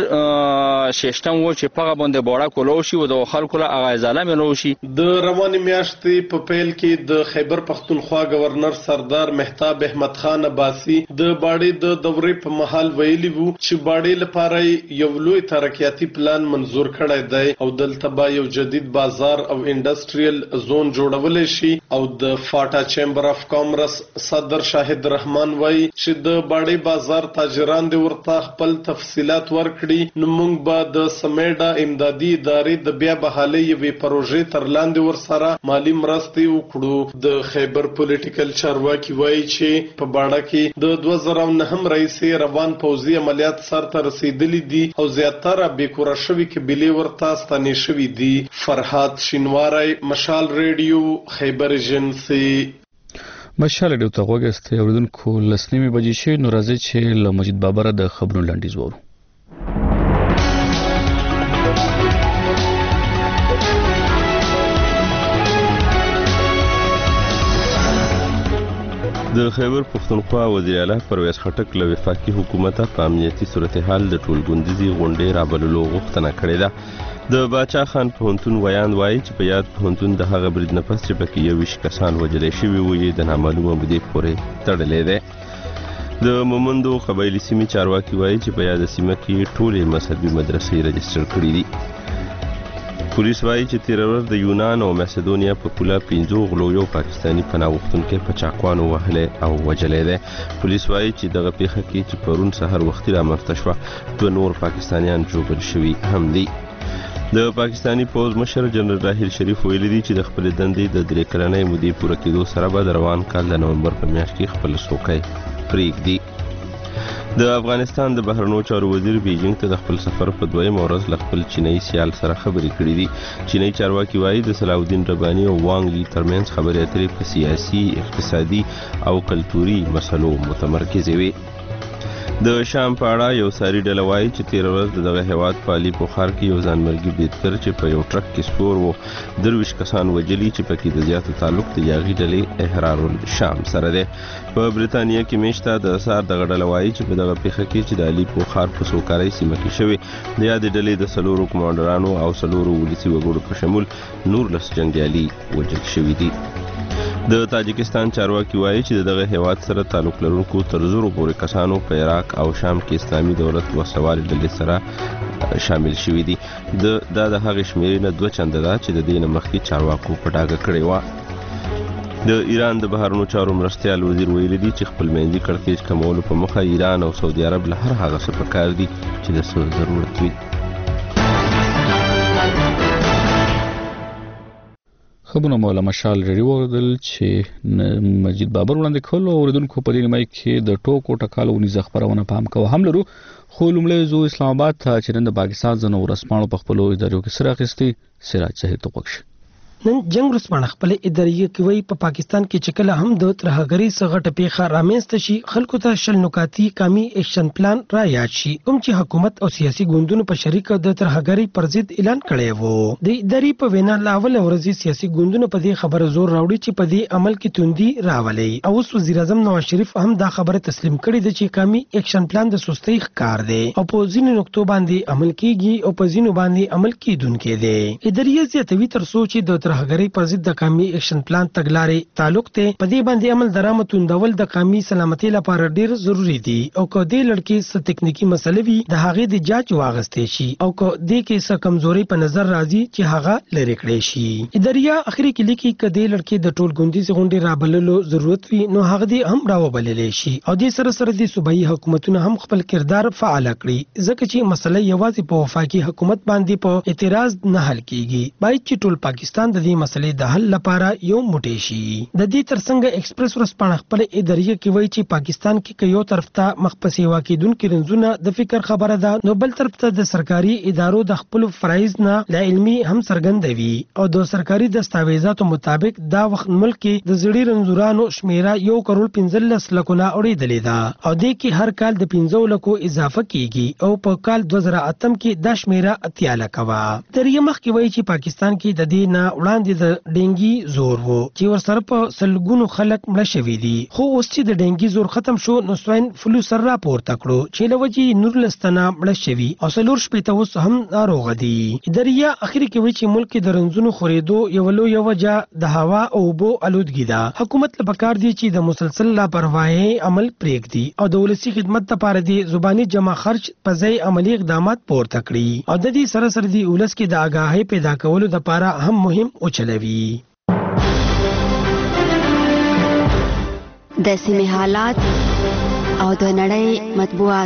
سیستم و چې په باندې بوړه کولو شي او د خلکو له هغه ځاله ملو شي. د روان میاشتې په پیل کې د خیبر پختونخوا گورنر سردار مهتاب احمد خان عباسی د باړې د دورې په محل ویلي وو چې باړې لپاره یو لوی ترقیاتی پلان منزور کړی دی او دلته به یو جدید بازار او انډستریل زون جوړول شي. او د فاټا چیمبر اف کامرس صدر شاهد رحمان وایي چې د باړې بازار تاجران د ورته خپل تفصيلات ورکړي نو موږ به د سمیډا امدادي ادارې د بیا بحالي یوې پروژې تر لاندې ورسره مالی مرستې وکړو. د خیبر پولیټیکل چارواکي وایي چې په باړه کې د 2009 رئیسې روان پوځي عملیات سرته رسیدلي دي او زیاتره بیکوره شوي قبیلې ورته ستنې شوي دي. فرهاد شینواری مشال ریډیو خیبر ایجنسی. مشال ډیو ته وګسته اوریدونکو لسنیمه بجې شي نو راځي چې له مجید بابر د خبرونو لنډیز وورو. د خیبر پښتونخوا وزیر اعلی پرویز خټک له وفاقي حکومت په امنیتي صورتحال د ټولګوندیزي غونډې رابللو غوښتنه کړې ده. د باچا خان پوهنتون ویاند وایي چې په یاد پوهنتون د هغه برید نه پس چې پکې 21 کسان وژل شوي وو یې د نامعلومه مودې پورې تړلی دی. د مومندو قبایلي سیمې چارواکي وایي چې په یاد سیمه کې ټولې مذهبي مدرسې رجسټر کړي دي. پولیس وایي چې تیر ورځ د یونان او مسدونیا په پوله 15 غلو یو پاکستانی پناه غوښتونکی په چاقوانو وهلی او وژلی دی. پولیس وایي چې دغه پیښه کې چې پرون سحر وختي رامنځته شوه 2 نور پاکستانیان ژوبل شوي هم دي. د پاکستانی پوځ مشر جنرال راحیل شریف ویلي دي چې د خپلې دندې د 3 کلنۍ مودې پوره کېدو سره به د روان کال د نومبر په میاشت کې خپل څوکۍ پرېږدي. د افغانستان د بهرنیو چارو وزیر بیجینګ ته د خپل سفر په دویم ورځ له خپل چینایي سیال سره خبرې کړې دي. چینایي چارواکي وایي د صلاح الدین رباني او وانګ لی ترمنځ خبرې اترې په سیاسي، اقتصادي او کلتوري مسلو متمرکزې وي. د شام په اړه یو ساري ډله وایي چې تیر ورځ دغه هیواد په علي بخار کې یو ځانمرګي بریدګر چې په یو ټرک کې سپور و 23 کسان وژلي چې پکې د زیاتو تعلق د یاغي ډلې احرار الشام سره دی. په بریتانیا کې میشته د اثار دغه ډله وایي چې په دغه پیښه کې چې د علي بخار په سوکارۍ سیمه کې شوی د یادې ډلې د 4 کمانډرانو او 4 ولسي وګړو په شمول 19 جنګیالي وژل شوي دي. د تاجکستان چارواکي وایي چې دغه هیواد سره تعلق لرونکو تر 100 پورې کسانو په عراق او شام کې اسلامي دولت وسوالې ډلې سره شامل شوي دي. دا د هغې شمیرې نه 2 چنده ده چې د دې نه مخکې چارواکو په ډاګه کړې وه. د ایران د بهرنیو چارو مرستیال وزیر ویلي دي چې خپل میندي کړکېچ کمولو په مخه ایران او سعودي عرب له هر هغه څه پکار دي چې د څه ضرورت وي. خبرونه مولا مشال ریډیو وردل چې مجید بابر وړاندې کول او اوریدونکو په دې نیمه کې د ټوکو ټکالو نيزه خبرونه پام کوه هم لرو. خو لومړی زو اسلام آباد ته چې نن د پاکستان ځنو ورسپانو په خپل ادارو کې سره اخیستي سراج شهید توقش نن جنگ رسپانه خپل ادارې کوي په پاکستان کې چې کله هم د ترهګری سغټ پیخه رامنځته شي خلکو ته شل نکاتی کامی اکشن پلان را یاد شي کوم چې حکومت او سیاسي ګوندونو په شریک د ترهګری پر ضد اعلان کړی وو. د ادارې په وینا لاول ورځي سیاسي ګوندونو په دې خبره زور راوړي چې په دې عمل کې توندي راولي او اوس وزیر اعظم نواز شریف هم دا خبره تسلیم کړې ده چې کامی اکشن پلان د سستۍ ښکار دی او په ځینو نقطو باندې عمل کیږي او په ځینو باندې عمل کیدونکې دی. ادارې زیاتوي تر څو چې د ترهګری پر ضد د قومي اکشن پلان تګلارې تعلق ته په دې باندې عمل درامه توندول د قومي سلامتۍ لپاره ډیر ضروری دي او که دې لړکې څه تکنیکی مسلې وي د هغې د جاج واغستې شي او که دې کې څه کمزوري په نظر راځي چې هغه لرې کړی شي. ادارې اخري کې لیکي چې د لړکې د ټول ګوندیز غونډې رابللو ضرورت وي نو هغه دې هم راوبللې شي او دې سره سره د صوبایي حکومتونو هم خپل کردار فعال کړي ځکه چې مسله یوازې په وفاقي حکومت باندې په اعتراض نه حل کیږي باید چې ټول پاکستان د دې مسلې د حل لپاره یو موټی شي. د دې ترڅنګ ایکسپریس ورسپانه خپل ادارې کې وایي چې پاکستان کې یو طرف ته مخ په سیوا کېدونکو رنځونه د فکر خبره ده نو بل طرف ته د سرکاري ادارو د خپل فرایض نه لا علمي هم څرګندوي او د سرکاري دستاویزاتو مطابق دا وخت ملک کې د زړی رنځورانو شمیره 1.15 لکه اورېدلې ده او د کې هر کال د 15 لکو اضافه کیږي او په کال 2008 کې د شمیره 80 لکه وا. درې مخ کې وایي چې پاکستان کې د دې نه وړاندې د ډینګي زور وو چې ورسره په سلګونو خلک مړه شوي دي خو اوس چې د ډینګي زور ختم شو نو سوین فلو سر راپورته کړو چې له وجې 19 تنه مړه شوي او 4 شپېته اوس هم ناروغه دي. ادارې اخري کې وایي چې ملک کې د رنځونو خورېدو یو لویه وجه د هوا او اوبو آلودګي ده. حکومت له پکار دی چې د مسلسل لاپرواهۍ عمل پرېږدي او د ولسي خدمت لپاره د زباني جمع خرچ په ځای عملی اقدامات پورته کړي او د دې سره سره د ولس کې د آگاهۍ پیدا کولو لپاره هم مهم اوچلوي. د سیمې حالات او د نړۍ مطبوعات.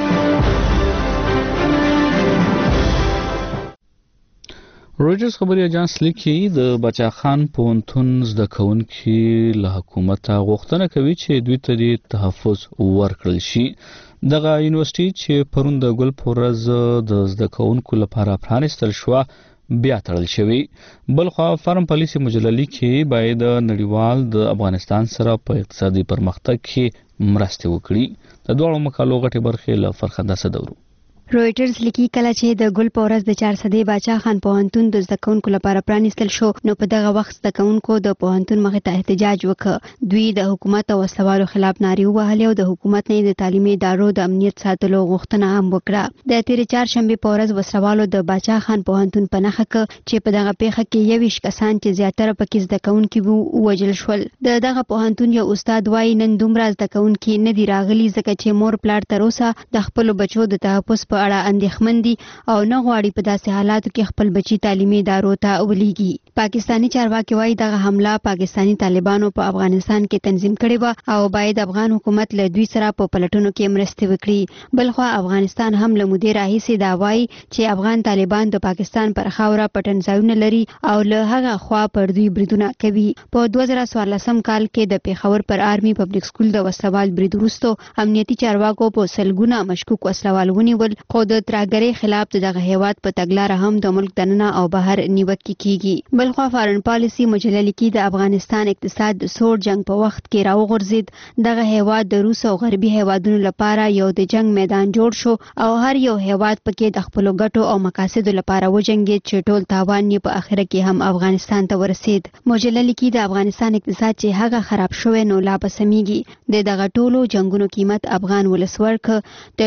رویټرز خبري اژانس لیکي د بچا خان پوهنتون زده کوونکي له حکومت غوښتنه کوي چې دوی ته د تحفظ ورکړل شي. دغه یونیورسيټي چې پرون د ګل پورز د زده کوونکو لپاره پرانستل شو بیا تړل شوی. بلخوا فارم پالیسي مجله لیکي باید نړیوال د افغانستان سره په اقتصادي پرمختګ کې مرسته وکړي. د دوه مقالو غټي برخې له فرخنده صدورو. رويټرز لیکي کله چې د ګل په ورځ د 400 باچا خان پوهنتون د زده کوونکو لپاره پرانیستل شو نو په دغه وخت زده کوونکو د پوهنتون مخې ته احتجاج وکړ. دوی د حکومت او وسلوالو خلاف نارې وهلې او د حکومت نه د تعلیمي ادارو د امنیت ساتلو غوښتنه هم وکړه. د تیر چهارشنبه په ورځ وسلوالو د باچا خان پوهنتون په نخښه ک چې په دغه پیښه کې 21 کسان چې زیاتره پکې زده کوونکي وو وژل شول. دغه پوهنتون یو استاد وایي نن دومره زده کوونکي نه دی راغلي ځکه چې مور پلار تر اوسه د خپل بچو د تحفظ په اړه اندېښمن دي او نه غواړي په داسې حالاتو کې خپل بچي تعلیمي ادارو ته ولېږي. پاکستانی چارواکي وایي دغه حمله پاکستانی طالبانو په افغانستان کې تنظیم کړې و او باید افغان حکومت له دوی سره په پلټونو کې مرسته وکړي. بلخوا افغانستان هم له مودې راهیسې دا وایي چې افغان طالبان د پاکستان پر خاوره پټنځایونه لري او له هغه خوا پر دوی بریدونه کوي. په 2014 کال کې د پیښور پر آرمي پبلک سکول د وسلوال برید وروسته امنیتي چارواکو په سلګونه مشکوک وسلوال ونیول خو د ترهګرۍ خلاف دغه هیواد په تګلاره هم د ملک دننه او بهر نیوکه کیږي. بلخوا فارن پالیسي مجله لیکي د افغانستان اقتصاد د سوړ جنگ په وخت کې راوغورځید. دغه هیواد د روس او غربي هیوادونو لپاره یو د جنگ میدان جوړ شو او هر یو هیواد پکې د خپل ګټو او مقاصدو لپاره وجنګید چې ټول تاوان یې په اخره کې هم افغانستان ته ورسید. مجله لیکي د افغانستان اقتصاد چې هغه خراب شوی نو لا بسمیږي. دغه ټولو جنگونو قیمت افغان ولس ورک د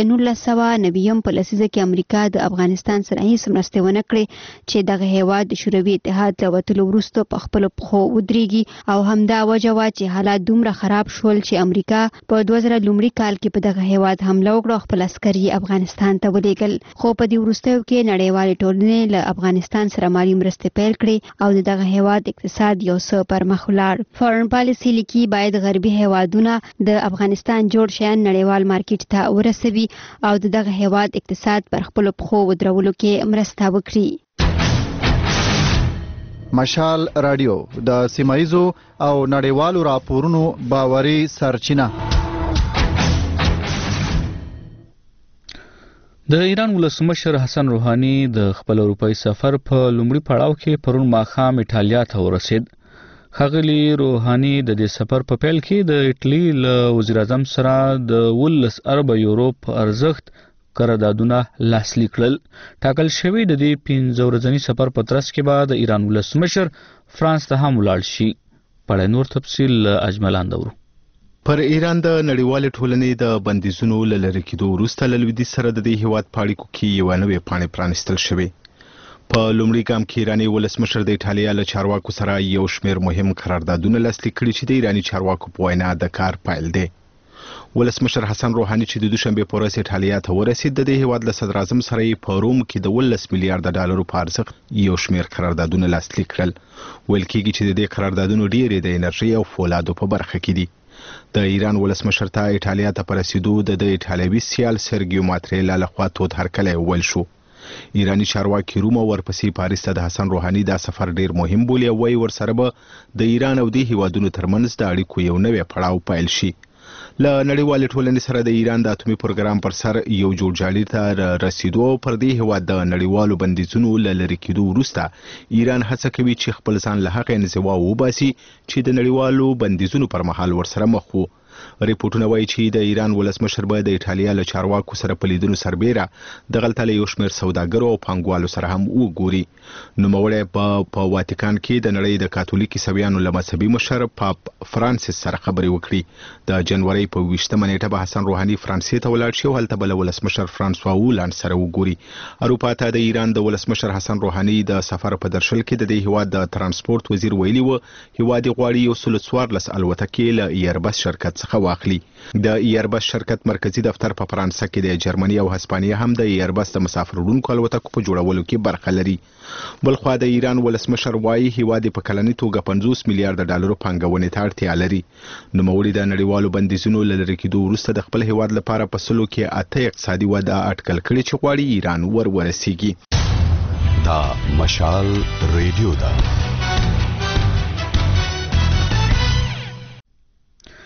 1990 په لسیزه کې امریکا د افغانستان سره هیڅ مرسته ونه کړې چې دغه هیواد د شوروي اتحاد له وتلو وروسته په خپل پښو ودرېږي او همدا وجه وا چې حالات دومره خراب شول چې امریکا په 2000 لومړي کال کې په دغه هیواد حمله وکړه خپل عسکر افغانستان ته ولېږل. خو په دې وروستیو کې نړیوالې ټولنې له افغانستان سره مالي مرستې پیل کړې او دغه هیواد اقتصاد یو څه پر مخ ولاړ. فارن پالیسي لیکي باید غربي هیوادونه د افغانستان جوړ شیان نړیوال مارکیټ ته ورسوي او دغه هیواد اقتصاد پر خپل پخو ودرولو کې مرسته وکړي. مشال رادیو د سیمایزو او نړیوالو راپورونو باوري سرچینه. د ایران ولسمشر حسن روحاني د خپل اروپאי سفر په لومړي پړاو کې پرون ماښام ایټالیا ته ورسید. ښاغلي روحاني د دې سفر په پیل کې د ایټالي له وزیر اعظم سره د 19 ارب یورو په ارزښت قراردادونه لاسلیک کړل. ټاکل شوی د دې 15 ورځني سفر په ترڅ کې به د ایران ولسمشر فرانس ته هم ولاړ شي. په نور تفصیل اجمل اندورو. پر ایران د نړیوال ټولنې د بندیزونو لری کېدو وروسته له لویدیځ سره د دې هیواد په اړیکو کې یو نوې پاڼې پرانیستل شوې. په لومړي ګام کې ایراني ولسمشر د ایټالیا له چارواکو سره یو شمېر مهم قراردادونه لاسلیک کړي چې د ایراني چارواکو په وینا د کار پیل دی. ولسمشر حسن روحاني چې د دوشنبه په ورځ ایټالیا ته ورسید د دې هیواد له صدر اعظم سره په روم کې د 19 میلیارډ ډالرو په ارزښت یو شمېر قراردادونه لاسلیک کړل. ویل کېږي چې د دې قراردادونو ډېرې د انرژي او فولادو په برخه کې دي. د ایران ولسمشر ته ایټالیا ته پر رسیدو د ایټالوي سیال سرګیو ماتریلا لخوا تود هرکلی ویل شو. ایرانی چارواکي روم او ورپسې پاریس ته د حسن روحاني دا سفر ډیر مهم بولي او وايي ورسره به د ایران او د هیوادونو ترمنځ د اړیکو یو نوې پړاو پیل شي. له نړیوالې ټولنې سره د ایران د اتومي پروګرام پر سر یو جوړجاړي ته رسیدو پر دې هیواد د نړیوالو بندیزونو لری کېدو وروسته ایران هڅه کوي چې خپل ځان له هغه انزوا وباسي چې د نړیوالو بندیزونو پر مهال ورسره مخ وو. ریپورتونه وایي چې د ایران ولسمشر به د ایټالیا له چارواکو سره په لیدنو سربیره دغلته له یو شمېر سوداګرو او پانګوالو سره هم وګوري. نوموړی په واتیکان کې د نړۍ د کاتولیک عیسویانو له مذهبي مشر پاپ فرانسیس سره خبرې وکړي. د جنوري په 20مه نیټه به حسن روحاني فرانسې ته ولاړ شي او هلته به له ولسمشر فرانسوا هولاند سره وګوري. اروپا ته د ایران د ولسمشر حسن روحاني د سفر په درشل کې د دې هیواد د ترانسپورت وزیر ویلي و هیواد غواړي یو 14 الوتکې له ایربس شرکت څخه واخلي. د ایربس شرکت مرکزی دفتر په فرانسه کې د جرمني او هسپانیا هم د ایربس د مسافر وړونکو الوتکو په جوړولو کې برخه لري. بلخوا د ایران ولسمشر وایي هیواد په کلنی توګه 50 میلیارډ ډالرو پانګونې ته اړتیا لري. نوموړي د نړیوالو بندیزونو لری کېدو وروسته د خپل هیواد لپاره په سلو کې 8 اقتصادي وده اټکل کړي چې غواړي ایران ورسیږي. دا مشال ریډیو ده.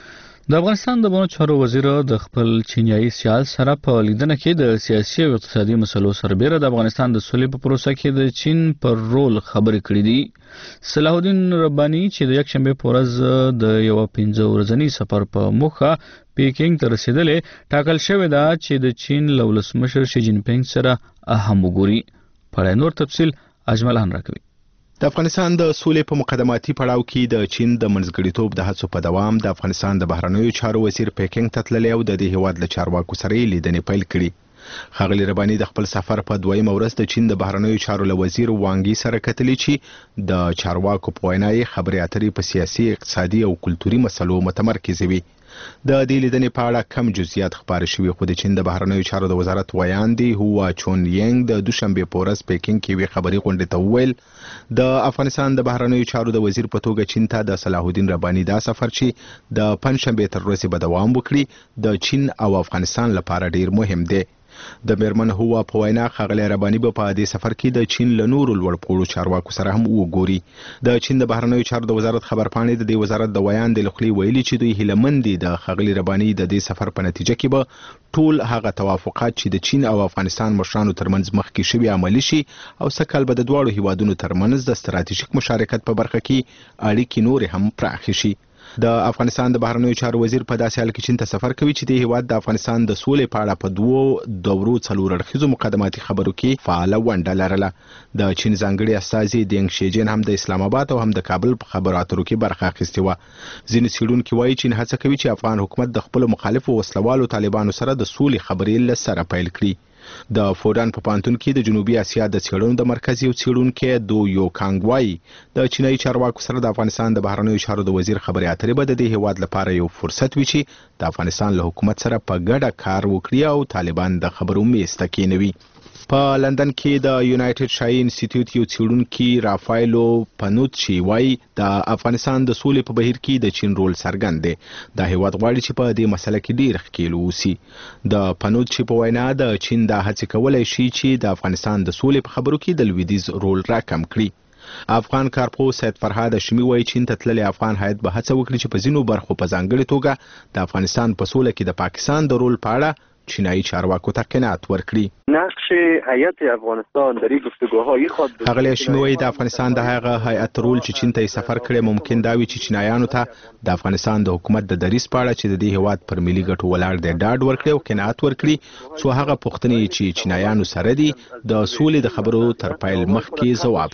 د افغانستان د بانو چارو وزیر د خپل چینایي سیال سره په لیدنه کې د سیاسي او اقتصادي مسلو سربېره د افغانستان د سولې په پروسه کې د چین پر رول خبرې کړې دي. صلاح الدین رباني چې د یکشنبه په ورځ د یو 15 ورځنی سفر په موخه پیکینګ ته رسیدلې ټاکل شوې ده چې د چین له ولسمشر شي جین پینګ سره هم وګوري. په نور تفصیل اجمل هن راکوي. د افغانستان د سولې په مقدماتي پړاو کې د چین د منځګړیتوب د هڅو په دوام د افغانستان د بهرنیو چارو وزیر پیکینګ ته تللی او د دې هیواد له چارواکو سره یې لیدنې پیل کړې. ښاغلي رباني د خپل سفر په دویمه ورځ د چین د بهرنیو چارو له وزیر وانګي سره کتلې چې د چارواکو په وینا یې خبرې اترې په سیاسي، اقتصادي او کلتوري مسلو متمرکز وي. د دې لیدنې په اړه کم جزئیات خبرې شوې، خو د چین د بهرنیو چارو د وزارت ویاندې هوا چون ینګ د دوشنبه په ورځ پیکینګ کې وی خبري غونډې ته وویل د افغانستان د بهرنیو چارو د وزیر په توګه چین ته د صلاح الدین رباني دا سفر چې د پنځشنبه تر ورځې به دوام وکړي د چین او افغانستان لپاره ډیر مهم دی. د میرمن هوا په وینا ښاغلی رباني به په دې سفر کې د چین له نورو لوړپوړو چارواکو سره هم وګوري. د چین د بهرنیو چارو د وزارت خبرپاڼې د دې وزارت د ویاندې له خولې ویلي چې دوی هیلهمند دي د ښاغلي رباني د دې سفر په نتیجه کې به ټول هغه توافقات چې د چین او افغانستان مشرانو ترمنځ مخکې شوي عملي شي او سږ کال به د دواړو هیوادونو ترمنځ د ستراتیژیک مشارکت په برخه کې اړیکې نورې هم پراخې شي. د افغانستان د بهرنیو چارو وزیر په داسې حال کې چین ته سفر کوي چې د هیواد د افغانستان د سولې په اړه په دوو دورو څلور اړخیزو مقدماتي خبرو کې فعاله ونډه لرله. د چین ځانګړي استازي دینګ شیجن هم د اسلام آباد او هم د کابل په خبرو اترو کې برخه اخیستې وه. ځینې څېړونکي وایي چین هڅه کوي چې افغان حکومت د خپلو مخالفو وسلوالو طالبانو سره د سولې خبرې له سره پیل کړي. د فوران په پانتون کې د جنوبي اسیا د څېړنو د مرکز یو څېړونکی دو یو کانګ وایي د چینایي چارواکو سره د افغانستان د بهرنیو چارو د وزیر خبرې اترې به د دې هیواد لپاره یو فرصت وي چې د افغانستان له حکومت سره په ګډه کار وکړي او طالبان د خبرو میز ته کېنوي. په لندن کې د یونایټډ شای انسټیټیوټ یو څېړونکي رافایلو پنوچي وایي د افغانستان د سولې په بهیر کې د چین رول څرګند دی. دا هیواد غواړي چې په دې مسله کې ډېر ښکېل واوسي. د پنوچي په وینا د چین دا هڅې کولی شي چې د افغانستان د سولې په خبرو کې د لویدیځ رول راکم کړي. افغان کارپو سید فرهاد هاشمي وایي چین ته تللی افغان هیات به هڅه وکړي چې په ځینو برخو په ځانګړې توګه د افغانستان په سوله کې د پاکستان د رول په اړه چینایي چارواکو ته قناعت ورکړي. نقش هیئت افغانستان در این گفتگوهای خود ښاغلی هاشمي وایي د افغانستان د هغه هیئت رول چې چین ته یې سفر کړی ممکن دا وي چې چینایانو ته د افغانستان د حکومت د دریځ په اړه چې د دې هیواد پر ملي ګټو ولاړ دی ډاډ ورکړي او قناعت ورکړي څو هغه پوښتنې چې چینایانو سره دي د سولې د خبرو تر پیل مخکې ځواب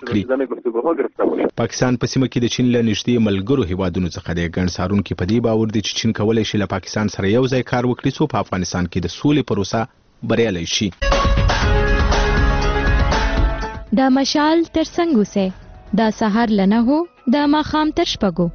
کړي. پاکستان په سیمه کې د چین له نږدې ملګرو هیوادونو څخه دی. ګڼ څارونکي په دې باور دي چې چین کولی شي له پاکستان سره یو ځای کار وکړي څو په افغانستان کې د سولې پروسه بریالی شي. دا مشال تر څنګ اوسه دا سحر لنه هو دا ماښام تر شپږو.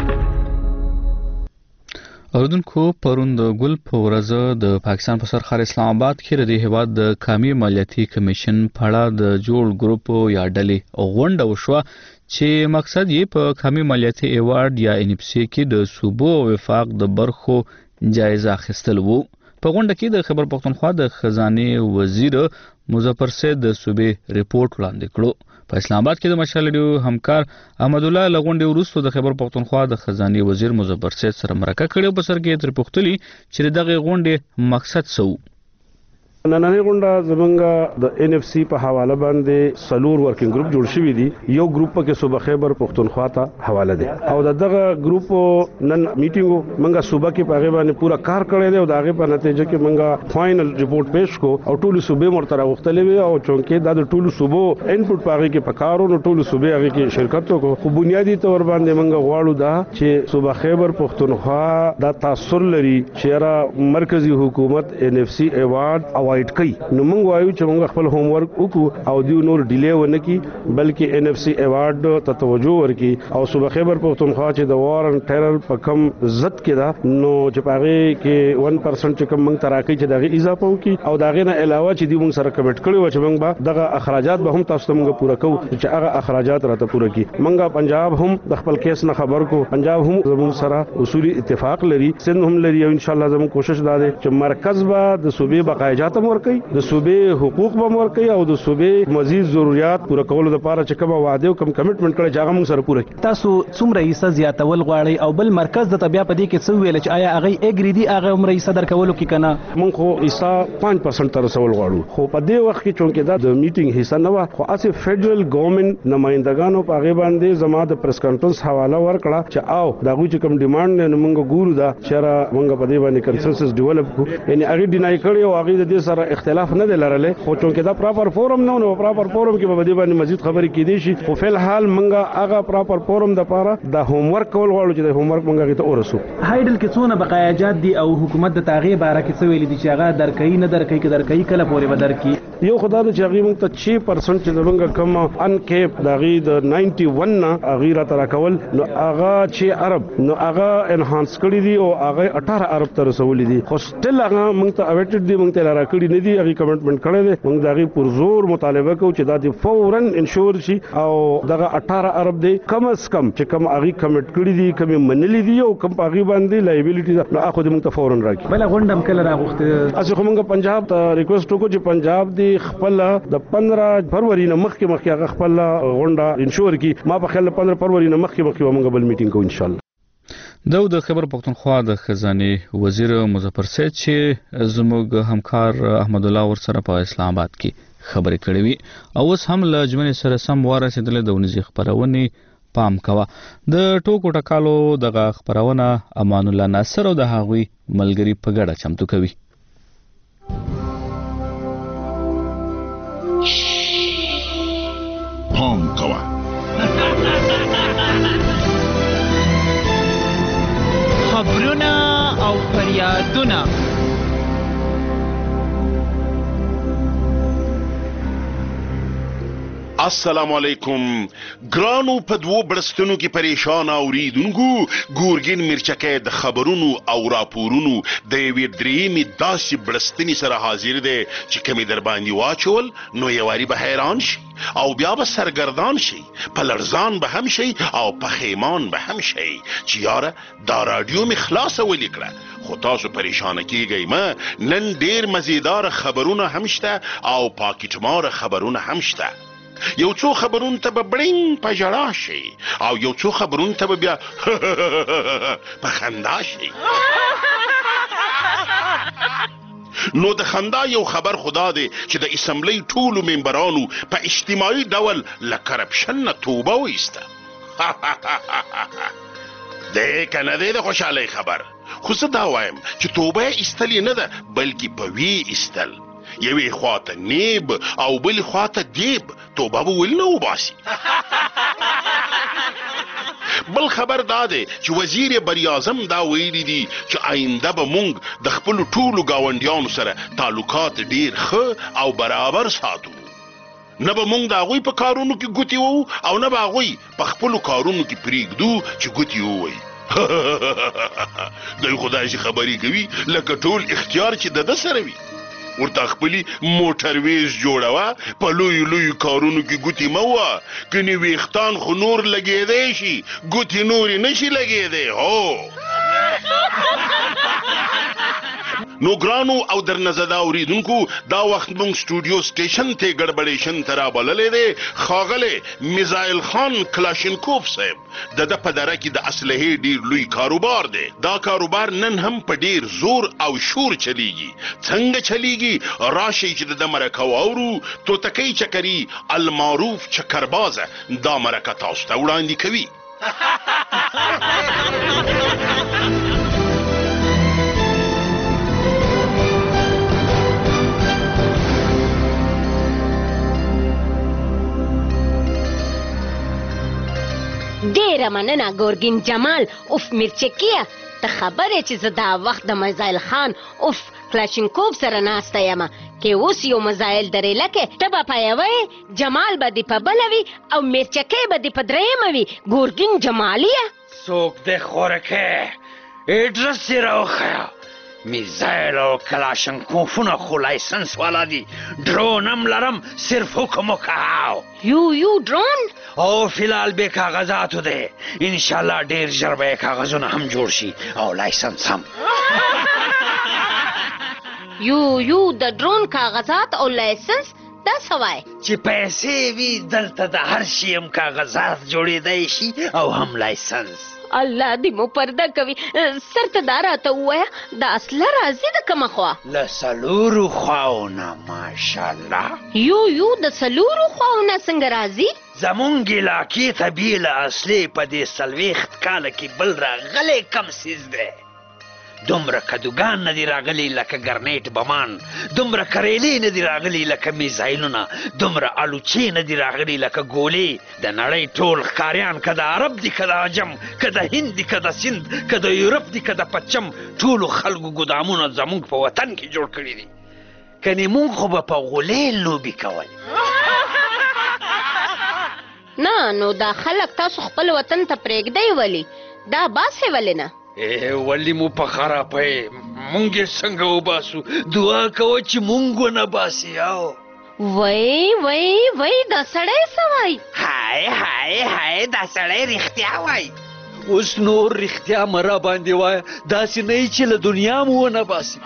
اوردونکو پرون د ګل په ورځ د پاکستان په سرخار اسلام آباد کې د هیواد د قومي مالیاتي کمیشن په اړه د جوړ ګروپ یا ډلې غونډه وشوه چې مقصد یې په قومي مالیاتي ایوارډ یا NFC کې د صوبو او وفاق د برخو جایزه اخیستل وو. په غونډه کې د خیبر پختونخوا د خزانه وزیر مظفر سید د صوبې ریپورت وړاندې کړو. په اسلام آباد کې د مشال ریډیو همکار احمد الله لغونډې وروسته د خیبر پختونخوا د خزانه وزیر مظفر سید سره مرکه کړې په سر کې تر پختلی چې دغه غونډې مقصد څه وو. نننۍ غونډه زمونږ د NFC په حواله باندې سلور ورکینګ ګروپ جوړ شوی دی. یو ګروپ پکې صوبه خیبر پختونخوا ته حواله دی او دغه ګروپ نن میټینګ منګه صوبه کې په هغه باندې پورا کار کړی دی او دغه په نتیجه کې منګه فائنل ریپورت پیش کو او ټول صوبې مرتره وختلې وي او چونکې د ټول صوبو انپوټ پاره کې پکارو نو ټول صوبې هغه کې شرکت وکړو. خو بنیادی تور باندې منګه غواړو دا چې صوبه خیبر پختونخوا دا تاثیر لري چې را مرکزی حکومت NFC ایوارډ اوایډ کوي. نو موږ وایو چې موږ خپل هوم ورک وکړو او دیو نور ډیلی ونه کی بلکې NFC ایوارډ ته توجه ورکړي او صوبه خیبر پختونخوا چې د وار ان ټیرر په کم ضد کې دا نو چې پاره کې 1% چې کم موږ تراکې چې دغه اضافه وکړي او دغه نه علاوه چې دی موږ سره کمټ کړی و چې موږ به دغه اخراجات به هم تاسو ته موږ پوره کوو چې هغه اخراجات راته پوره کړي. موږ پنجاب هم د خپل کیس نه خبر کو. پنجاب هم زموږ سره اصولي اتفاق لري، سند هم لري او ان شاء الله زموږ کوشش دا ده چې مرکز به د صوبې بقایجات امکانات هم ورکوي د صوبې حقوق به ورکوي او د صوبې مزید ضرورت پوره کولو لپاره چې کوم وعده او کوم کمټمنټ کړی چې هغه موږ سره پوره کړي. تاسو څومره حصہ زیاتول غواړئ او بل مرکز د طبيعه په دې کې څه ویل چې آیا هغه اګری دي هغه عمر حصہ درکولو کې کنه؟ موږ خو حصہ 5% تر رسول غواړو خو په دې وخت کې چونکې دا د میټینګ حصہ نه و خو اسه فدرل ګورنمنت نمائندګانو په هغه باندې زما د پریس کانفرنس حواله ورکړه چې او دا غوښ کوم ډیماند نه موږ ګورو دا چې موږ په دې باندې کنسنسس ډیولپ کو یعنی هغه ډینای کړی او هغه د دې سره اختلاف نه دی لرلی خو چونکې دا پراپر فورم نه نو پراپر فورم کې په دې باندې مزید خبرې کېدې شي خو فل حال موږ هغه پراپر فورم د لپاره د هوم ورک کول غواړو چې د هوم ورک موږ ته ورسو. هایډل کې څونه بقایاجات دي او حکومت د تاغي باره کې څه ویل دي چې هغه درکې نه درکې کې درکې کله پورې به درکې؟ یو خدای چې هغه موږ ته 6% چې موږ کوم ان کیپ دغه د 91 نه هغه را تر کول نو هغه چې عرب نو هغه انهانس کړی دي او هغه 18 عرب ته رسولې دي خو ستل هغه موږ ته اویټډ دي موږ ته لاره کړی نه دي هغه کمټمنټ کړی دي موږ دغه پر زور مطالبه کوو چې دا د فورن انشور شي او دغه 18 عرب دي کم از کم چې کم هغه کمټ کړی دي کم منلې دي او کم هغه باندې لایبیلیټي نو اخو دې موږ ته فورن راکړي. بل غونډم کله راغوخته اسه موږ پنجاب ته ریکوست وکړو چې پنجاب دی خپل د 15 فروری نه مخکې هغه خپل غونډه انشور کی ما په خیال 15 فروری نه مخکې موږ بل میټینګ کوو ان شاء الله. د خبر پښتونخوا د خزانه وزیر مظفر سید چې زموږ همکار احمد الله ور سره په اسلام آباد کې خبرې کړې وي او اوس هم له جمعې سره سم ورسېدل د ونیزي خبرونه پام کوه د ټوکو ټکالو دغه خبرونه امان الله ناصر او د هغوی ملګری په ګډه چمتو کوي. پام کوه خبرونه او فریادونه السلام علیکم ګرانو په دوو برستونو کې پریشان اوریدونکو ګورګین مرچکه د خبرونو او راپورونو د یوې درېمې داسې برستنی سره حاضر دی چې کمی در باندې واچول نو یواري به حیران شي او بیا به سرګردان شي په لړزان به هم شي او په خیمان به هم شي چې یاره دا رادیو می خلاصه ولیکړه خو تاسو پریشان کیږئ ما نن ډیر مزیدار خبرونه هم شته او پاکټمار خبرونه هم شته یو څو خبرون ته به بړینګ په جړا شي او یو څو خبرون ته به بیا په خندا شي نو د خندا یو خبر خدا دی چې د اسمبلی ټولو ممبرانو په اجتماعي ډول له کرپشن نه توبه وایسته دی که نه دی د خوشحالۍ خبر خو زه دا وایم چې توبه یې ایستلې نه ده بلکې په وی ایستل یوې خواته نیب او بل خواته دیب توبه به ول نه وباسي بل خبر دا دی چې وزیر بریاعظم دا ویلي دي چې آینده به مونږ د خپلو ټولو ګاونډیانو سره تعلقات ډیر ښه او برابر ساتو نه به مونږ د هغوی په کارونو کې ګوتې وو او نه به هغوی په خپلو کارونو کې پرېږدو چې ګوتې ووایي دوی خو داسې خبرې کوي لکه ټول اختیار چې د ده سره وي ورته خپلي موټرویز جوړوه په لویو لویو کارونو کې ګوتې مه وه کنې ویښتان خو نور لګېدی شي ګوتې نورې نه شي لګېدی هو نو ګرانو او درنزده اوریدونکو دا وخت مونږ سټوډیو سټیشن ته ګډبډیشن ته رابللی دی ښاغلی میزایل خان کلاشینکوف صاحب د ده په دره کې د اسلحې ډیر لوی کاروبار دی دا کاروبار نن هم په ډیر زور او شور چلیږي څنګه چلیږي راشئ چې د ده مرکه واورو توتکۍ چکري المعروف چکربازه دا مرکه تاسو ته وړاندې کوي ډیره مننه ګورګین جمال اوف مرچکیه ته خبرې چې زه دا وخت د میزایل خان اوف کلاشینکوف سره ناسته یم کې اوس یو میزایل درې لکې ته به په یوه جمال به دې په بله وي او مرچکۍ به دې په درېیمه وي ګورګین جمالیه څوک دې خورکې ایډرس یې راوښیه میزایل او کلاشینکوفونه خو لایسنس والا دي ډرون هم لرم صرف حکم وکړه یو ډرون او فیلحال بې کاغذاتو دی انشاءالله ډېر ژر به یې کاغذونه هم جوړ شي او لایسنس هم یو د ډرون کاغذات او لایسنس دا سوای چې پیسې وي دلته د هر شي هم کاغذات جوړېدای شي او هم لایسنس. الله دې مو پرده کوي. سرته دا راته ووایه د اصله راځي د کومه خوا؟ له څلورو خواونه ماشاءالله. یو د څلورو خواونه څنګه راځي؟ زمونږ علاقې ته بې له اصلې په دې 40 کاله کې بل راغلی کم څیز دی. دومره کدوګان نه دي راغلي لکه ګرنیټ بمان، دومره کریلې نه دي راغلي لکه میزایلونه، دومره الوچې نه دي راغلي لکه ګولې. د نړۍ ټول ښکاریان که د عرب دي که د عجم، که د هند دي که د سند، که د یورپ دي که د پچم، ټولو خلکو ګودامونه زمونږ په وطن کې جوړ کړي دي. کنې مونږ خو به په غولې لوبې کول. نه نو دا خلک تاسو خپل وطن ته پرېږدئ ولې؟ دا باسې ولې نه؟ ولی مو په خرابۍ مونږ یې څنګه وباسو؟ دعا کوه چې مونږ ونه باسي. وای دا سړی څه وایي؟ هاي دا سړی رښتیا وایي. اوس نور رښتیا مه را باندې وایه، داسې نه یي چې له دنیا مو ونه باسي.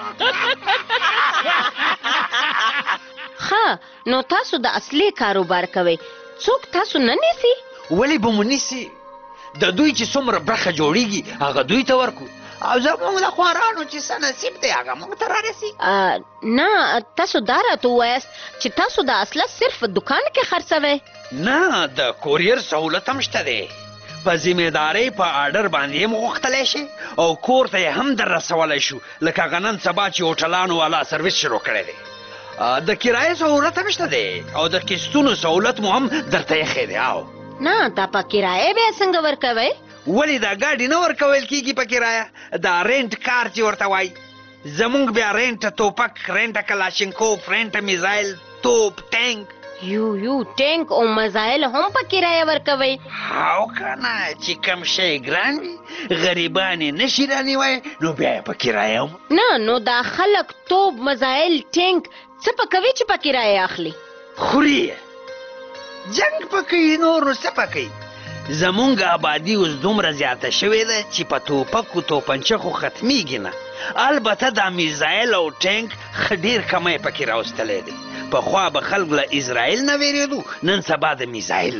ښه نو تاسو د اصلي کاروبار کوئ، څوک تاسو نه نیسي؟ ولې به مو نیسي؟ د دوی چې څومره برخه جوړیږي هغه دوی ته ورکو، او زموږ د خوارانو چې څه نصیب دی هغه موږ ته رارسي. نه تاسو دا راته ووایاست چې تاسو د اصله صرف دکان کې خرڅوئ؟ نه د کوریر سهولت هم شته دی. په ذمهدارۍ په آرډر باندې هم غوښتلی شي او کور ته یې هم در رسولی شو، لکه هغه نن سبا چې هوټلانو والا سرویس شروع کړی دی. د کرایې سهولت هم شته دی او د قسطونو سهولت مو هم درته ایښی دی. نه دا په کرایه بیا څنګه ورکوئ؟ ولې دا ګاډي نه ورکول کېږي په کرایه؟ دا رینټ کار چې ورته وایي. زمونږ بیا رینټ توپک، رینټ کلاشینکوف، رینټ میزایل، توپ، ټینک. یو ټینک او میزایل هم په کرایه ورکوئ؟ او که نه چې کم شی ګران وي غریبان یې نشي رانیوی نو بیا یې په کرایه هم. نه نو دا خلک توپ، میزایل، ټینک څه په کوي چې په کرایه اخلي؟ خوري جنگ پکې، نور نو څه پکې؟ زمونږ آبادي اوس دومره زیاته شوې ده چې په توپکو توپنچه خو ختمیږي نه. البته دا میزایل او ټینک ښه ډېر کمی پکې راوستلی دی. پخوا به خلک له اسرائیل نه ویرېدو، نن سبا د میزایل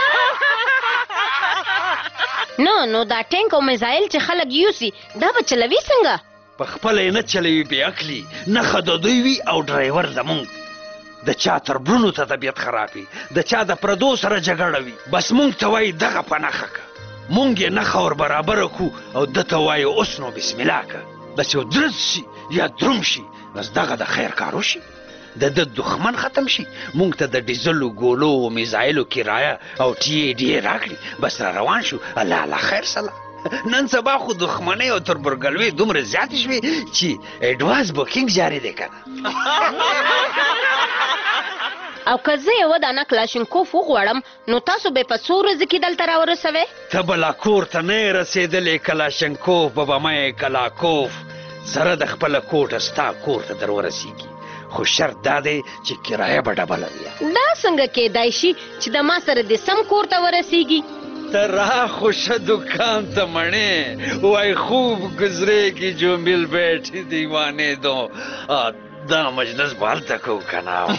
نه. نو دا ټینک او میزایل چې خلک یوسي دا به چلوي څنګه؟ په خپله یې نه چلوي، بې عقلي نښه د دوی وي او ډرایور زمونږ. د چا تربرونو ته طبیعت خرابي، د چا د پردو سره جګړه وي، بس مونږ ته وایي دغه په نښه که. مونږ یې نښه ور برابره کړو او ده ته وایو اوس نو بسم الله که. داسې یو درز شي یا دروم شي بس دغه د خیر کار وشي، د ده دښمن ختم شي. مونږ ته د ډیزلو، ګولو او میزایلو کرایه او ټي ډي راکړي، بس را روان شو. الله خیر سلا. نن سبا خو دښمنۍ او تربورګلوۍ دومره زیاتې شوې چې ایډوانس بوکینګ جاري دی که نه. او که زه یوه دانه کلاشینکوف وغواړم نو تاسو به په څو ورځو کې دلته راورسوئ؟ ته به لا کور ته نه یې رسېدلې کلاشینکوف به مه کلاکوف سره د خپله کوټه ستا کور ته در ورسېږي. خو شرط دا دی چې کرایه به ډبله وي. دا څنګه کیدای شي چې د ما سره د سم کور ته ورسېږي؟ ته را خوشه دکان ته مڼې وای خوب گزرے جو مل بیٹھی دیوانے دو. دا مجلس به هلته کوو که نه.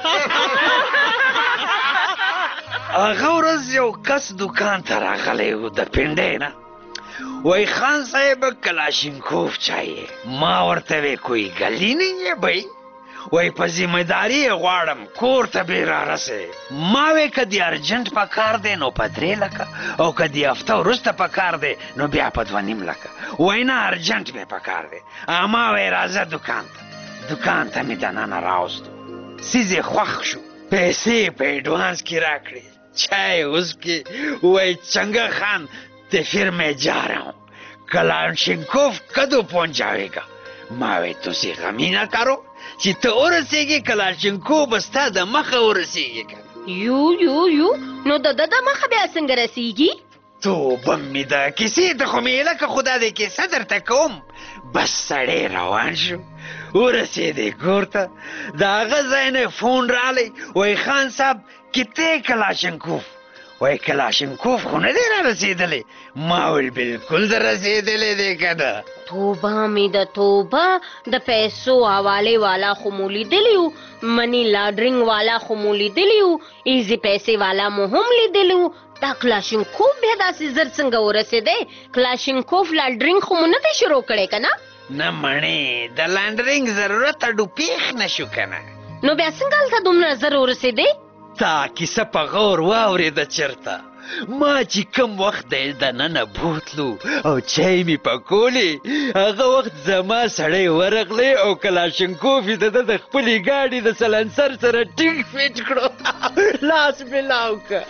هغه ورځ یو کس دکان ته راغلی و د پنډۍ نه. وای خان صاحب کلاشینکوف چاہیے. ما ورته وی کوئی گلی نہیں ہے بھائی. وای په ذمہداري غواړم کور ته به رارسې. ما وی که دی ارجنټ په کار دی نو په 3 لکه او که دی هفته وروسته په کار دی نو بیا په 2.5 لکه. وای نه ارجنټ مې په کار دی. ما وی راځه دکان ته مې دننه راوستو. څیز یې خوښ شو، پیسې په ایډوانس کې راکړې، چای وسکې. وای چنګه خان ته پھر میں جا رہا ہوں کلاشینکوف کدو پہنچاوے گا. ما وی تسی غمی نہ کرو چې ته ورسېږې کلاشینکوف به ستا د مخه ورسېږي که یو نو د ده د مخه بیا څنګه رسېږي؟ توبه مې ده کیسې ته خو مې لکه خدا دې کیسه درته کوم. بس سړی روان شو، ورسېدی کور ته. د هغه ځای نه فون رالی، وای خان صاحب کتې کلاشینکوف. وای کلاشینکوف خو نه دی را رسېدلی. ما ویل بلکل د رسېدلی دی که نه. توبه مې د توبه، د پیسو حوالې والا خو مو لیدلی و، منی لاډرینګ والا خو مو لیدلی و، ایزي پیسې والا مو هم لیدلی و. دا کلاشینکوف بیا داسې زر څنګه ورسېدی؟ کلاشینکوف لاډرینګ خو مو نه دی شروع کړی که نه؟ نه مڼې، د لاډرینګ ضرورت اډو پیښ نه شو که نه. نو بیا څنګه هلته دومره زر ورسېدی؟ تا کیسه په غور واورېده چېرته. ما چې کم وخت د دننه بوتلو او چای مې پکولې، هغه وخت زما سړی ورغلی او کلاشینکوف یې د خپلې ګاډي د سلنسر سره ټینګ فټ کړو. لاس مې لاو که.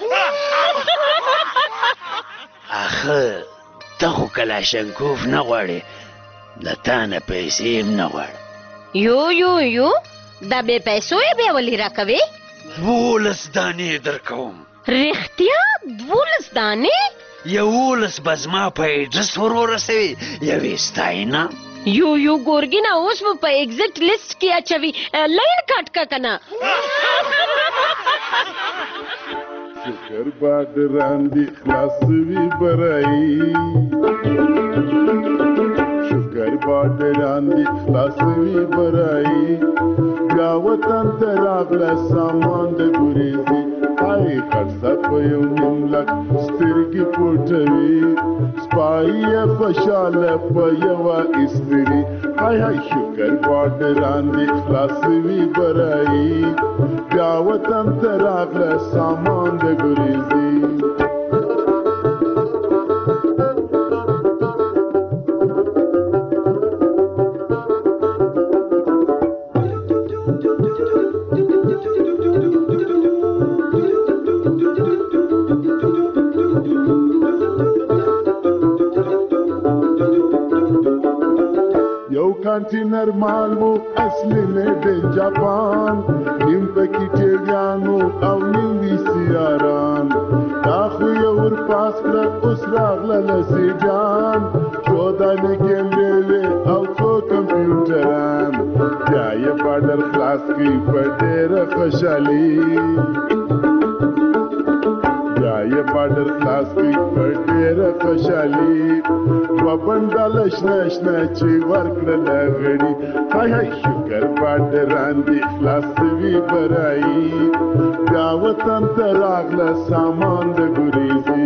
اخه ته خو کلاشینکوف نه غواړې، له تا نه پیسې هم نه غواړه. یو دا بې پیسو یې بیا ولې راکوې؟ 12 دانې درکوم. رښتیا 12 دانې؟ 11 به زما په ایډرس ورسوي، 1 ستاینه. یو ګورګینه اوس به په ایگزیټ لیست کې اچوي، لین کټ کا کنه. شکر بادران دی خلاصوي برای، شکر بادران دی خلاصوي برای، بیا وطن ته راغله سامان د ګریزي. های خرڅه په یو نیم لک سترګې پټوي، سپایي یې خوشحاله په یوه استري. های شکر بادران دی خلاصوي برایي، بیا وطن ته راغله سامان د ګریزي. کنټینر مال وو اصلي میډ ان جاپان، نیم پکې ټیګانو او نیم ویسیاران. دا خو یو ورپاس کړه اوس راغله لسیجان، 14 کیمرې وې او څو کمپیوټران. بیا یې بارډر خلاص کړي په ډېره خوشحالي، بیا یې بارډر خلاص کړي په ډېره خوشحالي. وبندل شنه شنه چې ورکړله غړي. های شکر بادران دی خلاصوي برایي، بیا وطن ته راغله سامان د ګریزي.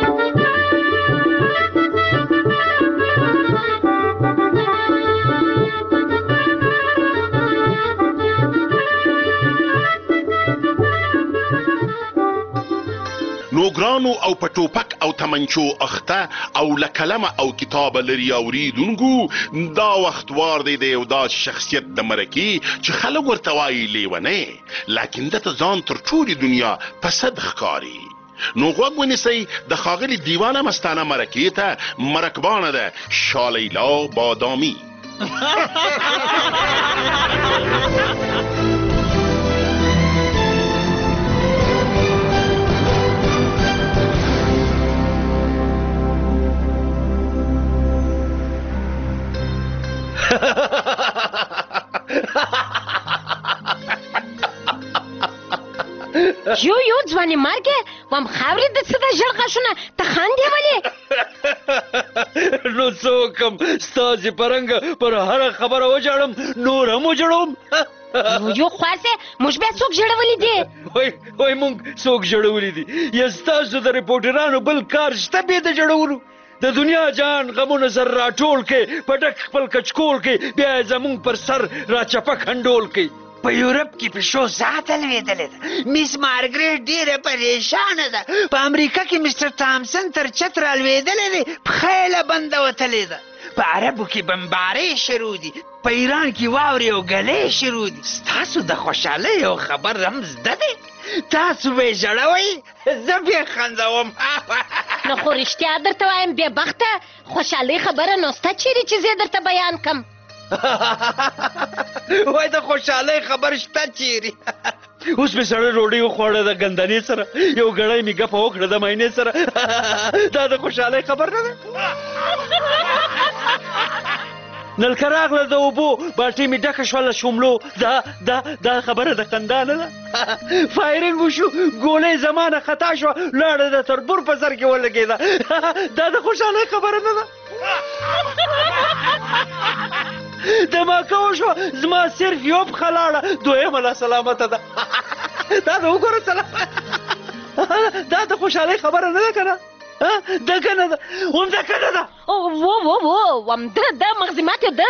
نو ګرانو او په ټوپک او تمنچو اخته او لکلمه او کتاب لري اوریدونکو، دا وخت وار دی د یو داس شخصیت د مرکې چې خلک ورته وایي لیونی، لکن دته ځان تر ټولې دنیا په صد ښکاري. نو غوږ ونیسئ د ښاغلي دیوانه مستانه مرکې ته. مرکبانه ده شالیلا بادامي. یو ځواني مرګه وم خاورې د څه د ژړ غاښونه ته خاندې ولې؟ نو څه وکړم، ستاسې په رنګه پر هره خبره وژاړم، نور هم وژړوم. یو خواسې موږ بیا څوک ژړولي دي؟ وای موږ څوک ژړولي دي؟ یا ستاسو د ریپورټرانو بل کار شته بې د ژړولو؟ د دنیا جان غمونه سر راټول کې، په ډک خپل کچکول کې، بیا یې زمونږ پر سر راچپه خنډول کې. په یورپ کې پیشو ذاته لوېدلې ده، میس مارګریټ ډېره پریشانه ده. په امریکا کې مسټر تامسن تر چت رالوېدلی دی، پښه یې له بنده وتلې ده. په عربو کې بمبارۍ شروع دي، په ایران کې واورې او ګلۍ شروع دي. ستاسو د خوشحالۍ یو خبر هم زده دی، تاسو به یې ژړوئ، زه بیا خندوم. نو خو رښتیا درته وایم بې بخته خوشحالۍ خبره نو سته چیرې چې زه درته بیان کم. وای د خوشحالۍ خبر شته چیرې؟ اوس مې سړی ډوډۍ وخوړه د ګندنې سره، یو ګړی مې ګپه وکړه د مینې سره. دا د خوشحالۍ خبر نه ده؟ نلکه راغله د اوبو باټۍ مې ډکه شوله شوملو دا خبره د خندا نه ده فایرنګ وشو ګولۍ زمانه خطا شوه لاړه د تربور په سر کې ولګېده دا د خوشحالۍ خبره نه ده دماکه وشوه زما صرف یو پښه لاړه دویمه لا سلامته ده دا د وګوره دا د خوشحالۍ خبره نه ده که نه ده که نه ده همده که نه ده همده ده مغزي ماتې ده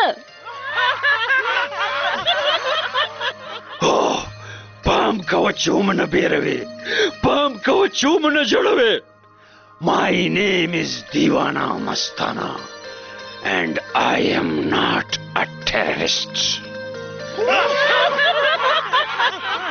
پام کوه چې ومنه بیروې پام کوه چې ومنه جوړوې My name is Diwana Mastana and I am not a terrorist